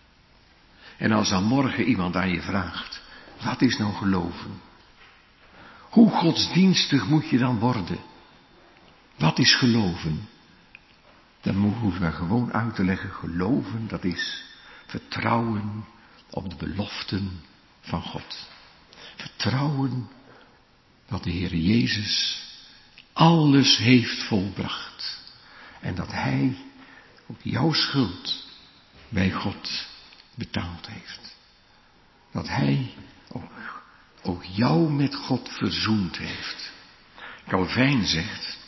C: En als dan morgen iemand aan je vraagt, wat is nou geloven? Hoe godsdienstig moet je dan worden? Wat is geloven? Dan hoef je maar gewoon uit te leggen, geloven dat is vertrouwen op de beloften van God. Vertrouwen dat de Heer Jezus alles heeft volbracht. En dat Hij ook jouw schuld bij God betaald heeft. Dat Hij ook jou met God verzoend heeft. Calvijn zegt,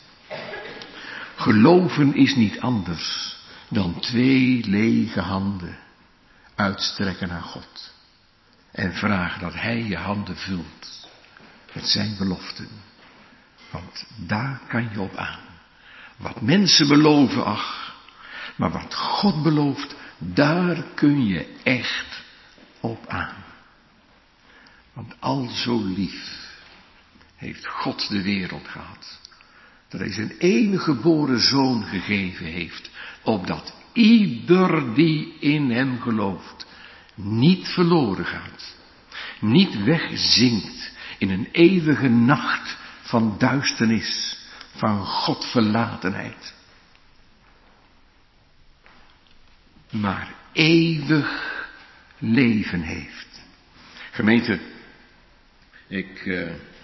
C: geloven is niet anders dan twee lege handen uitstrekken naar God. En vragen dat Hij je handen vult met zijn beloften. Want daar kan je op aan. Wat mensen beloven, ach, maar wat God belooft, daar kun je echt op aan. Want al zo lief heeft God de wereld gehad, dat Hij zijn enige geboren zoon gegeven heeft, opdat ieder die in Hem gelooft, niet verloren gaat, niet wegzinkt in een eeuwige nacht van duisternis, van Godverlatenheid, maar eeuwig leven heeft. Gemeente, ik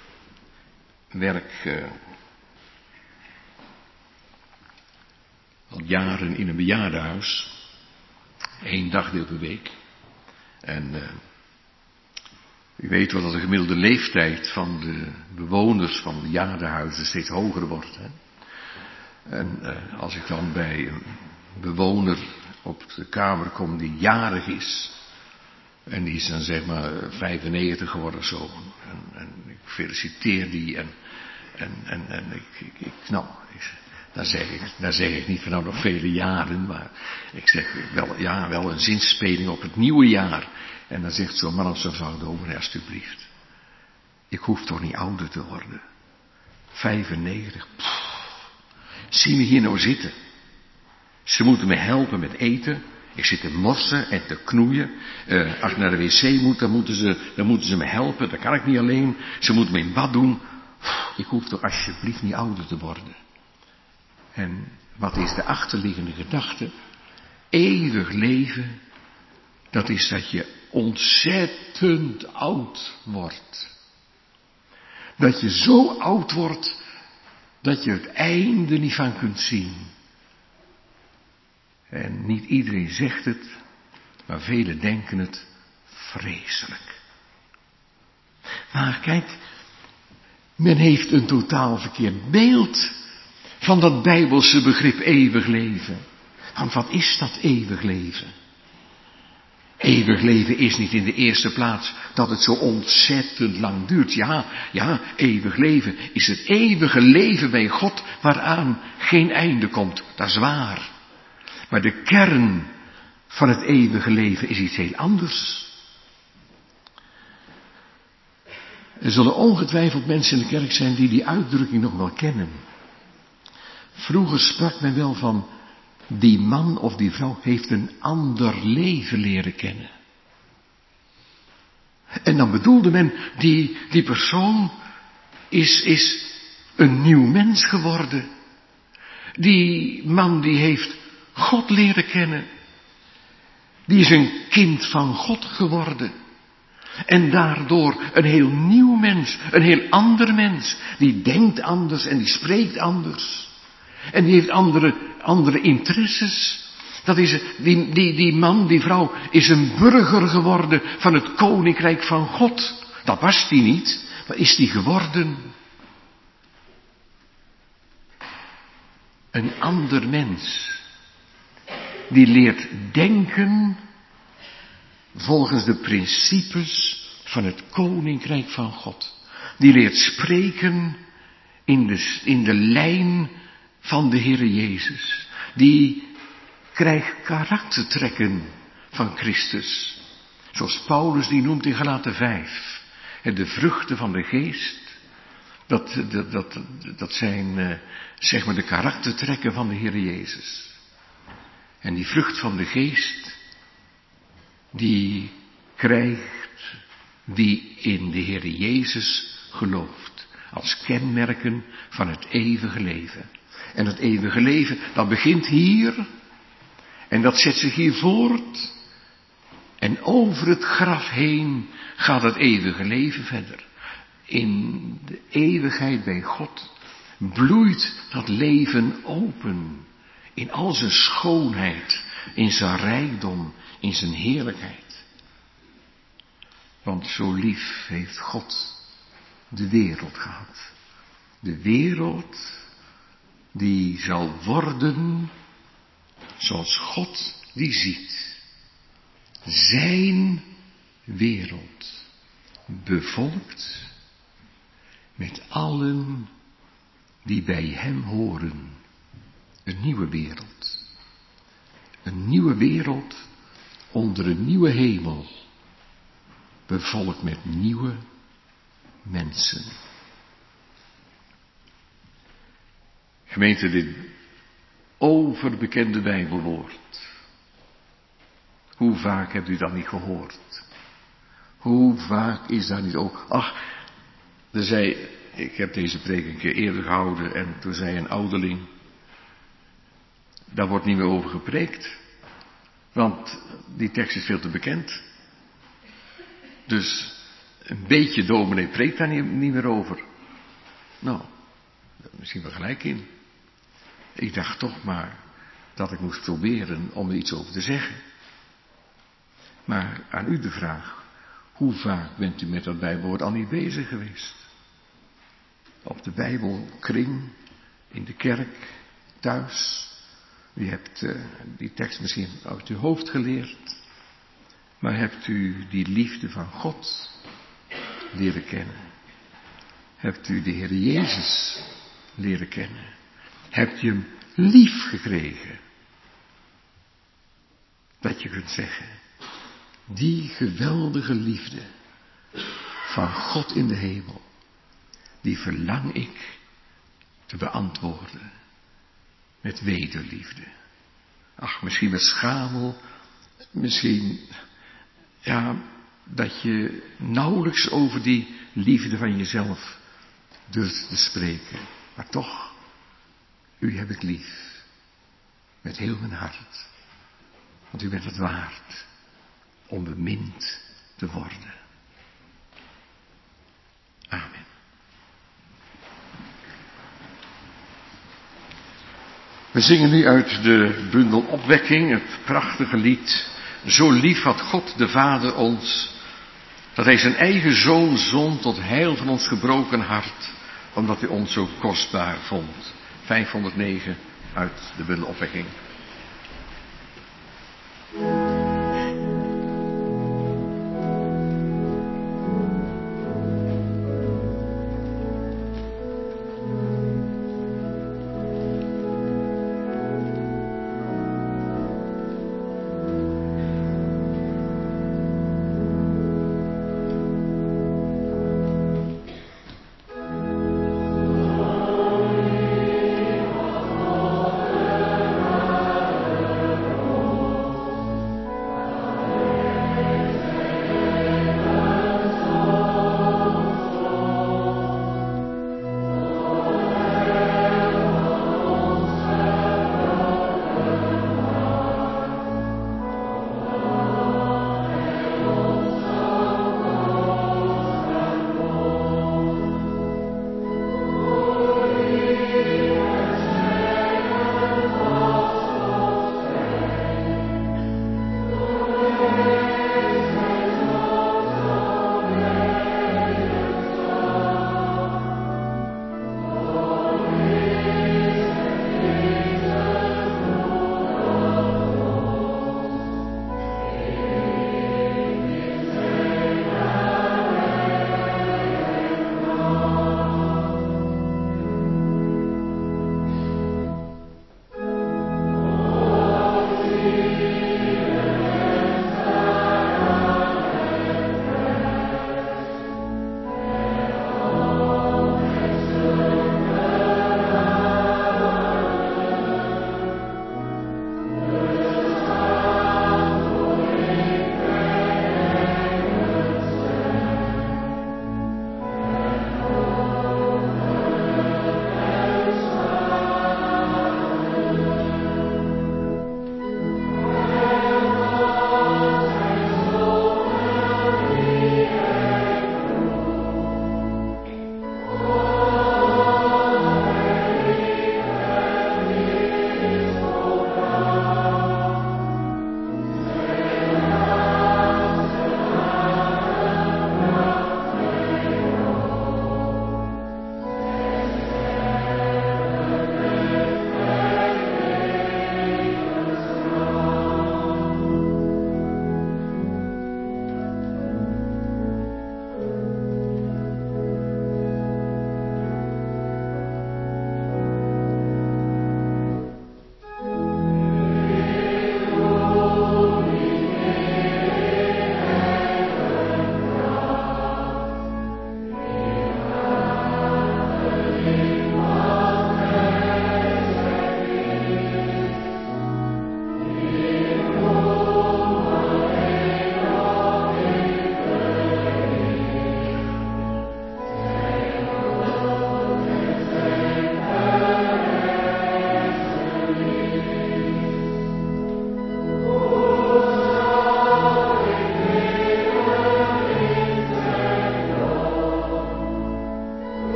C: werk al jaren in een bejaardenhuis, 1 dagdeel per week. En u weet wel dat de gemiddelde leeftijd van de bewoners van de bejaardenhuizen steeds hoger wordt. Hè? En als ik dan bij een bewoner op de kamer kom die jarig is, en die is dan zeg maar 95 geworden of zo, en ik feliciteer die en dan zeg ik niet van nou nog vele jaren, maar ik zeg wel een zinspeling op het nieuwe jaar. En dan zegt zo'n man of zo'n vrouw, dominee, alsjeblieft, ik hoef toch niet ouder te worden. 95, zie me hier nou zitten. Ze moeten me helpen met eten. Ik zit te morsen en te knoeien. Als ik naar de wc moet, dan moeten ze me helpen. Dat kan ik niet alleen. Ze moeten me in bad doen. Ik hoef toch alsjeblieft niet ouder te worden. En wat is de achterliggende gedachte? Eeuwig leven, dat is dat je ontzettend oud wordt. Dat je zo oud wordt, dat je het einde niet van kunt zien. En niet iedereen zegt het, maar velen denken het vreselijk. Maar kijk, men heeft een totaal verkeerd beeld van dat Bijbelse begrip eeuwig leven. Want wat is dat eeuwig leven? Eeuwig leven is niet in de eerste plaats dat het zo ontzettend lang duurt. Ja, eeuwig leven is het eeuwige leven bij God waaraan geen einde komt. Dat is waar. Maar de kern van het eeuwige leven is iets heel anders. Er zullen ongetwijfeld mensen in de kerk zijn die uitdrukking nog wel kennen. Vroeger sprak men wel van die man of die vrouw heeft een ander leven leren kennen. En dan bedoelde men, die persoon is een nieuw mens geworden. Die man die heeft God leren kennen. Die is een kind van God geworden. En daardoor een heel nieuw mens, een heel ander mens. Die denkt anders en die spreekt anders. En die heeft andere interesses. Dat is, die man, die vrouw, is een burger geworden van het koninkrijk van God. Dat was die niet, maar is die geworden. Een ander mens. Die leert denken volgens de principes van het koninkrijk van God. Die leert spreken in de lijn van de Heere Jezus. Die krijgt karaktertrekken van Christus. Zoals Paulus die noemt in Galaten 5. En de vruchten van de geest. Dat zijn zeg maar de karaktertrekken van de Heere Jezus. En die vrucht van de geest, die krijgt wie in de Heere Jezus gelooft. Als kenmerken van het eeuwige leven. En het eeuwige leven, dat begint hier. En dat zet zich hier voort. En over het graf heen gaat het eeuwige leven verder. In de eeuwigheid bij God bloeit dat leven open. In al zijn schoonheid, in zijn rijkdom, in zijn heerlijkheid. Want zo lief heeft God de wereld gehad. De wereld die zal worden zoals God die ziet. Zijn wereld bevolkt met allen die bij hem horen. Een nieuwe wereld. Een nieuwe wereld onder een nieuwe hemel. Bevolkt met nieuwe mensen. Gemeente, dit overbekende Bijbelwoord. Hoe vaak hebt u dat niet gehoord? Hoe vaak is dat niet ook? Ach, ik heb deze preek een keer eerder gehouden en toen zei een ouderling, daar wordt niet meer over gepreekt, want die tekst is veel te bekend. Dus een beetje dominee preekt daar niet meer over. Nou, misschien wel gelijk in. Ik dacht toch maar dat ik moest proberen om er iets over te zeggen. Maar aan u de vraag, hoe vaak bent u met dat Bijbelwoord al niet bezig geweest? Op de Bijbelkring, in de kerk, thuis. U hebt die tekst misschien uit uw hoofd geleerd. Maar hebt u die liefde van God leren kennen? Hebt u de Heer Jezus leren kennen? Hebt u hem lief gekregen? Dat je kunt zeggen, die geweldige liefde van God in de hemel, die verlang ik te beantwoorden met wederliefde. Ach, misschien met schamel, misschien, ja, dat je nauwelijks over die liefde van jezelf durft te spreken. Maar toch, u heb ik lief, met heel mijn hart. Want u bent het waard om bemind te worden. Amen. We zingen nu uit de bundel Opwekking het prachtige lied. Zo lief had God de Vader ons, dat hij zijn eigen zoon zond tot heil van ons gebroken hart, omdat hij ons zo kostbaar vond. 509 uit de bundel Opwekking.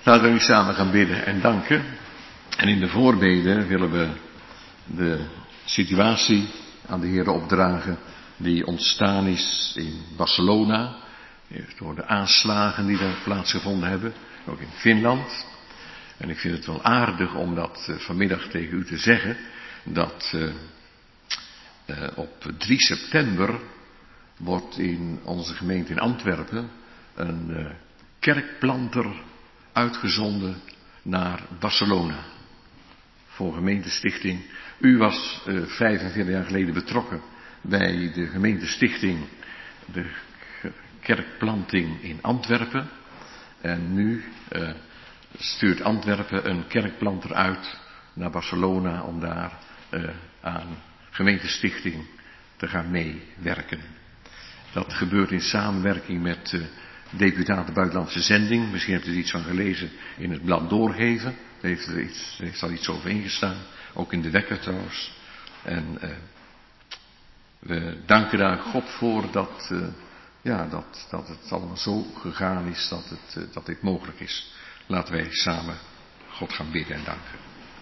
C: Laten we nu samen gaan bidden en danken. En in de voorbeden willen we de situatie aan de Heer opdragen die ontstaan is in Barcelona, door de aanslagen die daar plaatsgevonden hebben, ook in Finland. En ik vind het wel aardig om dat vanmiddag tegen u te zeggen, dat op 3 september wordt in onze gemeente in Antwerpen een kerkplanter uitgezonden naar Barcelona voor gemeentestichting. U was 45 jaar geleden betrokken bij de gemeentestichting, de kerkplanting in Antwerpen. En nu stuurt Antwerpen een kerkplanter uit naar Barcelona om daar aan gemeentestichting te gaan meewerken. Dat gebeurt in samenwerking met deputaten buitenlandse zending. Misschien hebt u er iets van gelezen in het blad Doorgeven. Er heeft al iets over ingestaan. Ook in de Wekker trouwens. En we danken daar God voor dat het allemaal zo gegaan is dat dit mogelijk is. Laten wij samen God gaan bidden en danken.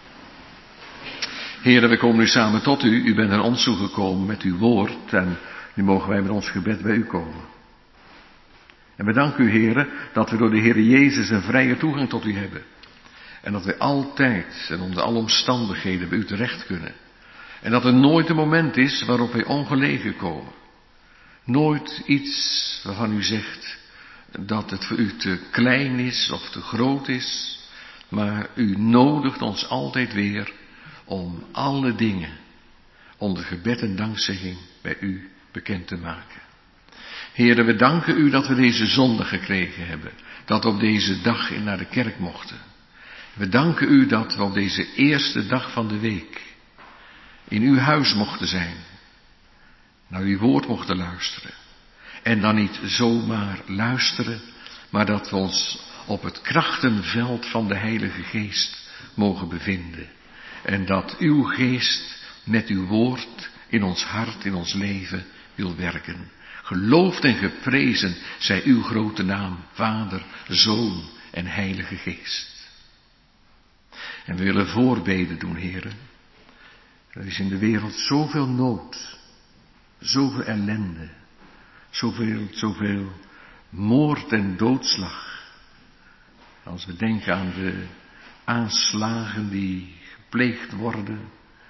C: Heren, we komen nu samen tot u. U bent naar ons toegekomen met uw woord. En nu mogen wij met ons gebed bij u komen. En we danken u, heren, dat we door de Heer Jezus een vrije toegang tot u hebben. En dat wij altijd en onder alle omstandigheden bij u terecht kunnen. En dat er nooit een moment is waarop wij ongelegen komen. Nooit iets waarvan u zegt dat het voor u te klein is of te groot is. Maar u nodigt ons altijd weer om alle dingen onder gebed en dankzegging bij u bekend te maken. Heren, we danken u dat we deze zondag gekregen hebben. Dat we op deze dag naar de kerk mochten. We danken u dat we op deze eerste dag van de week in uw huis mochten zijn. Naar uw woord mochten luisteren. En dan niet zomaar luisteren, maar dat we ons op het krachtenveld van de Heilige Geest mogen bevinden. En dat uw geest met uw woord in ons hart, in ons leven wil werken. Geloofd en geprezen zij uw grote naam, Vader, Zoon en Heilige Geest. En we willen voorbeden doen, heren. Er is in de wereld zoveel nood, zoveel ellende, zoveel moord en doodslag. Als we denken aan de aanslagen die gepleegd worden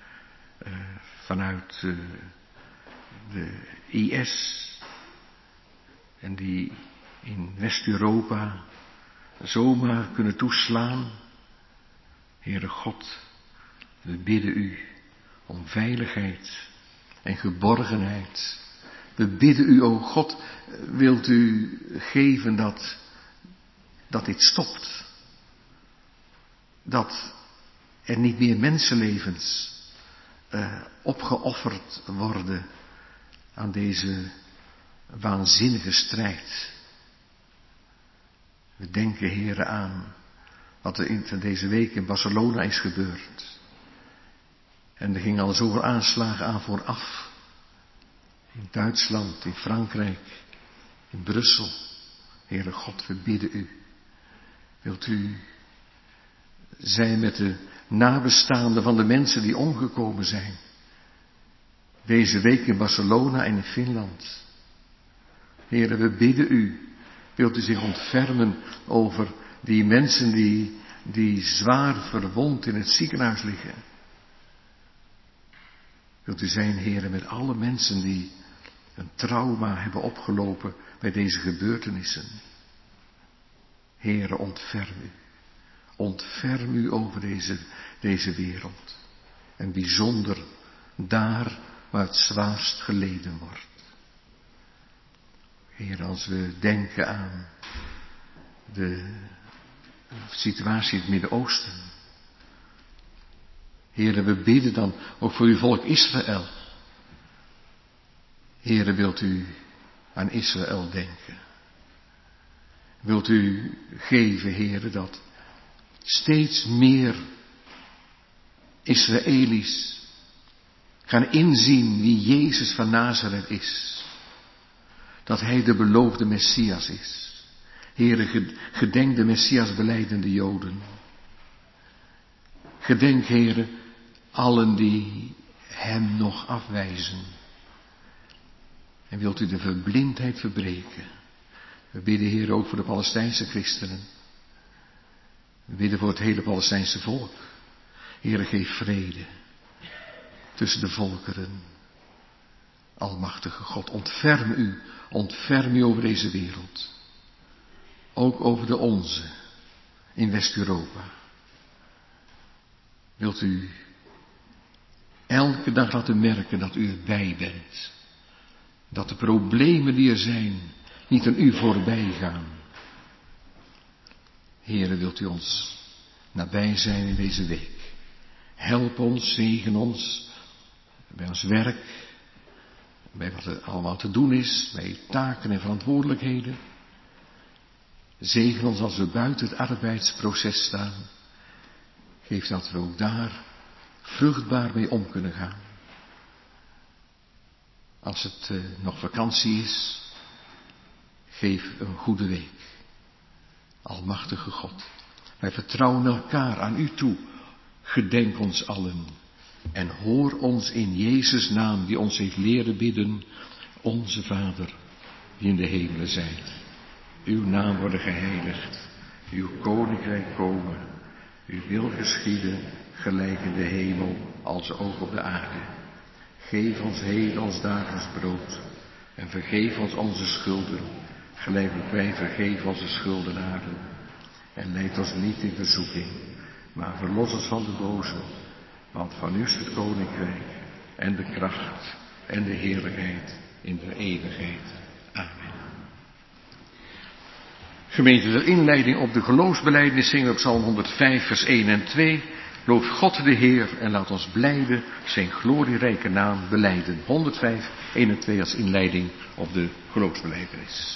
C: vanuit de IS en die in West-Europa zomaar kunnen toeslaan. Heere God, we bidden u om veiligheid en geborgenheid. We bidden u, o God, wilt u geven dat dit stopt. Dat er niet meer mensenlevens opgeofferd worden aan deze waanzinnige strijd. We denken, Heere, aan wat er deze week in Barcelona is gebeurd. En er gingen al zoveel aanslagen aan vooraf. In Duitsland, in Frankrijk, in Brussel. Heere God, we bidden u. Wilt u zijn met de nabestaanden van de mensen die omgekomen zijn. Deze week in Barcelona en in Finland. Heere, we bidden u. Wilt u zich ontfermen over die mensen die zwaar verwond in het ziekenhuis liggen. Wilt u zijn, Heere, met alle mensen die een trauma hebben opgelopen bij deze gebeurtenissen. Heere, ontferm u. Ontferm u over deze wereld. En bijzonder daar waar het zwaarst geleden wordt. Heer, als we denken aan de situatie in het Midden-Oosten. Heere, we bidden dan ook voor uw volk Israël. Heere, wilt u aan Israël denken? Wilt u geven, Heere, dat steeds meer Israëli's gaan inzien wie Jezus van Nazareth is. Dat hij de beloofde Messias is. Heere, gedenk de Messias belijdende Joden. Gedenk, Heere, allen die hem nog afwijzen. En wilt u de verblindheid verbreken. We bidden, Heer, ook voor de Palestijnse christenen. We bidden voor het hele Palestijnse volk. Heere, geef vrede tussen de volkeren. Almachtige God, ontferm u over deze wereld. Ook over de onze in West-Europa. Wilt u elke dag laten merken dat u erbij bent. Dat de problemen die er zijn niet aan u voorbij gaan. Heere, wilt u ons nabij zijn in deze week. Help ons, zegen ons bij ons werk, bij wat er allemaal te doen is, bij taken en verantwoordelijkheden. Zegen ons als we buiten het arbeidsproces staan. Geef dat we ook daar vruchtbaar mee om kunnen gaan. Als het nog vakantie is, geef een goede week. Almachtige God, wij vertrouwen elkaar aan u toe. Gedenk ons allen en hoor ons in Jezus' naam die ons heeft leren bidden. Onze Vader, die in de hemelen zijt. Uw naam worden geheiligd, uw koninkrijk komen. Uw wil geschieden, gelijk in de hemel als ook op de aarde. Geef ons heden ons dagelijks brood en vergeef ons onze schulden, gelijk ook wij vergeven onze schuldenaren. En leid ons niet in verzoeking, maar verlos ons van de boze, want van u is het koninkrijk en de kracht en de heerlijkheid in de eeuwigheid. Amen. Gemeente, de inleiding op de geloofsbelijdenis zingen we op Psalm 105 vers 1 en 2. Loof God de Heer en laat ons blijde zijn glorierijke naam belijden. 105, 1 en 2 als inleiding op de geloofsbelijdenis.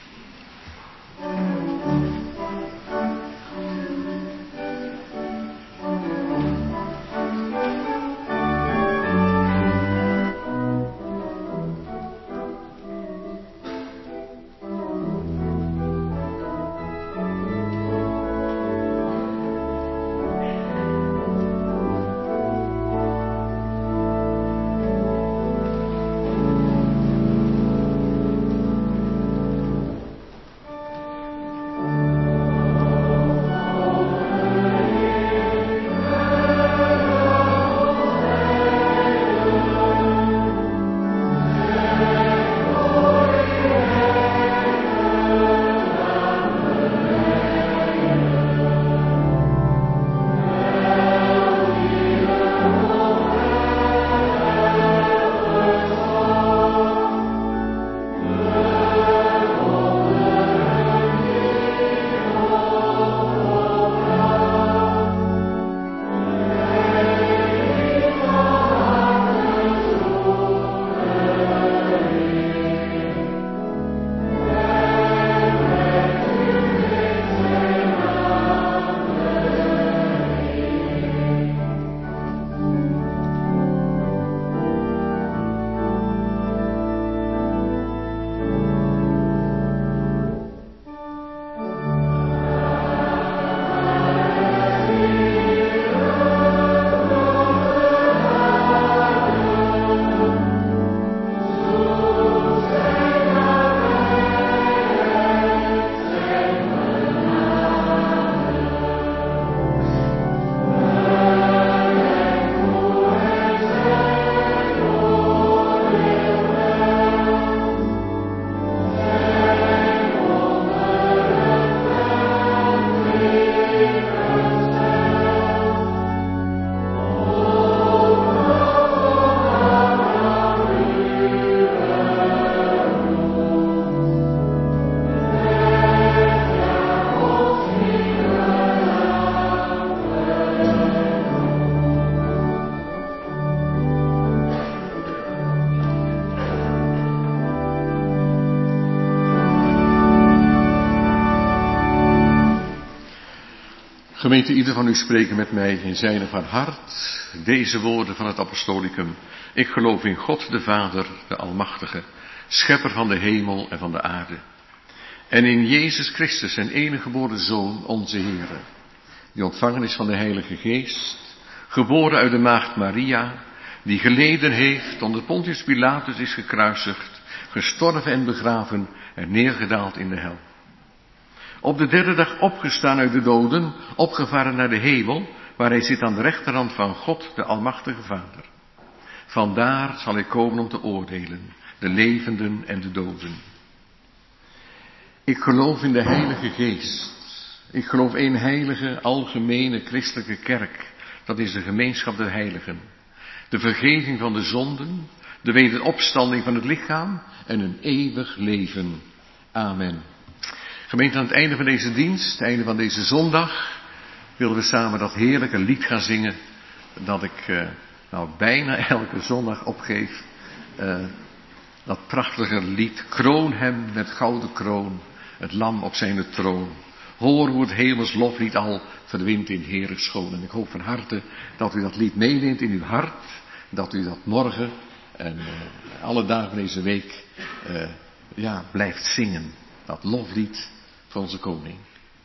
C: Gemeente, ieder van u spreken met mij in zijn van hart deze woorden van het apostolicum. Ik geloof in God de Vader, de Almachtige, schepper van de hemel en van de aarde. en in Jezus Christus, zijn enige geboren Zoon, onze Heere, die ontvangen is van de Heilige Geest, geboren uit de maagd Maria, die geleden heeft, onder Pontius Pilatus is gekruisigd, gestorven en begraven en neergedaald in de hel. Op de derde dag opgestaan uit de doden, opgevaren naar de hemel, waar hij zit aan de rechterhand van God, de Almachtige Vader. Vandaar zal hij komen om te oordelen, de levenden en de doden. Ik geloof in de Heilige Geest. Ik geloof één heilige, algemene, christelijke kerk. Dat is de gemeenschap der heiligen. De vergeving van de zonden, de wederopstanding van het lichaam en een eeuwig leven. Amen. Gemeente, aan het einde van deze dienst, het einde van deze zondag, willen we samen dat heerlijke lied gaan zingen, dat ik bijna elke zondag opgeef. Dat prachtige lied, kroon hem met gouden kroon, het lam op zijn troon. Hoor hoe het hemels loflied al verwint in heerlijk schoon. En ik hoop van harte dat u dat lied meeneemt in uw hart, dat u dat morgen en alle dagen van deze week blijft zingen. Dat loflied van onze koning.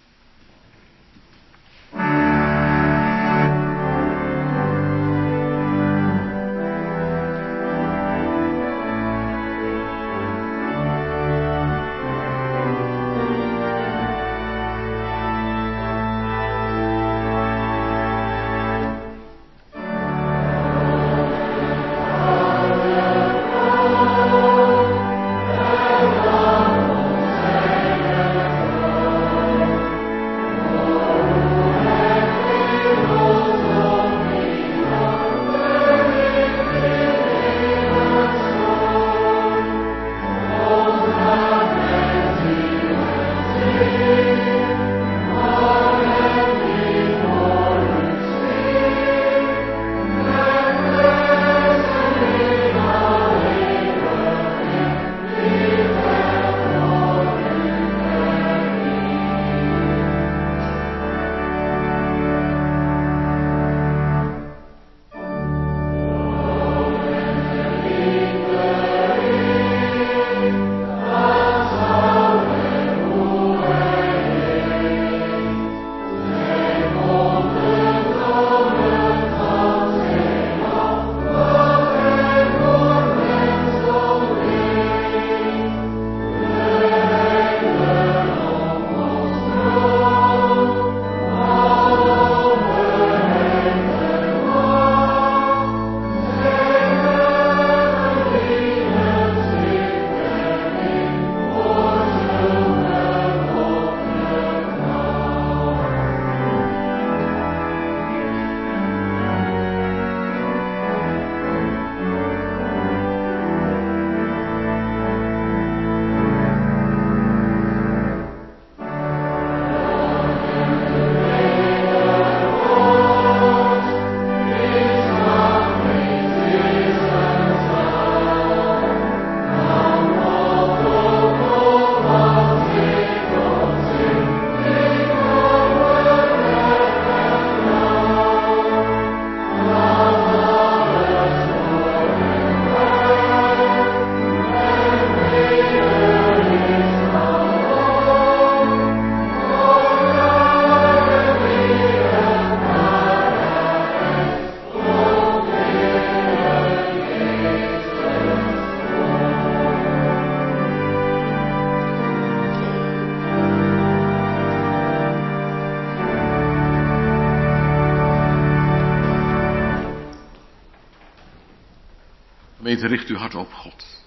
C: Gemeente, richt uw hart op God.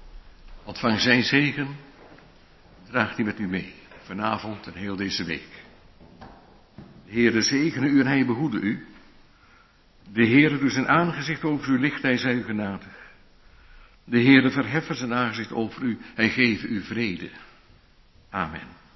C: Ontvang zijn zegen, draag die met u mee, vanavond en heel deze week. De Heere zegene u en hij behoede u. De Heere doet zijn aangezicht over u licht, hij zij u genadig. De Heere verheffen zijn aangezicht over u, hij geeft u vrede. Amen.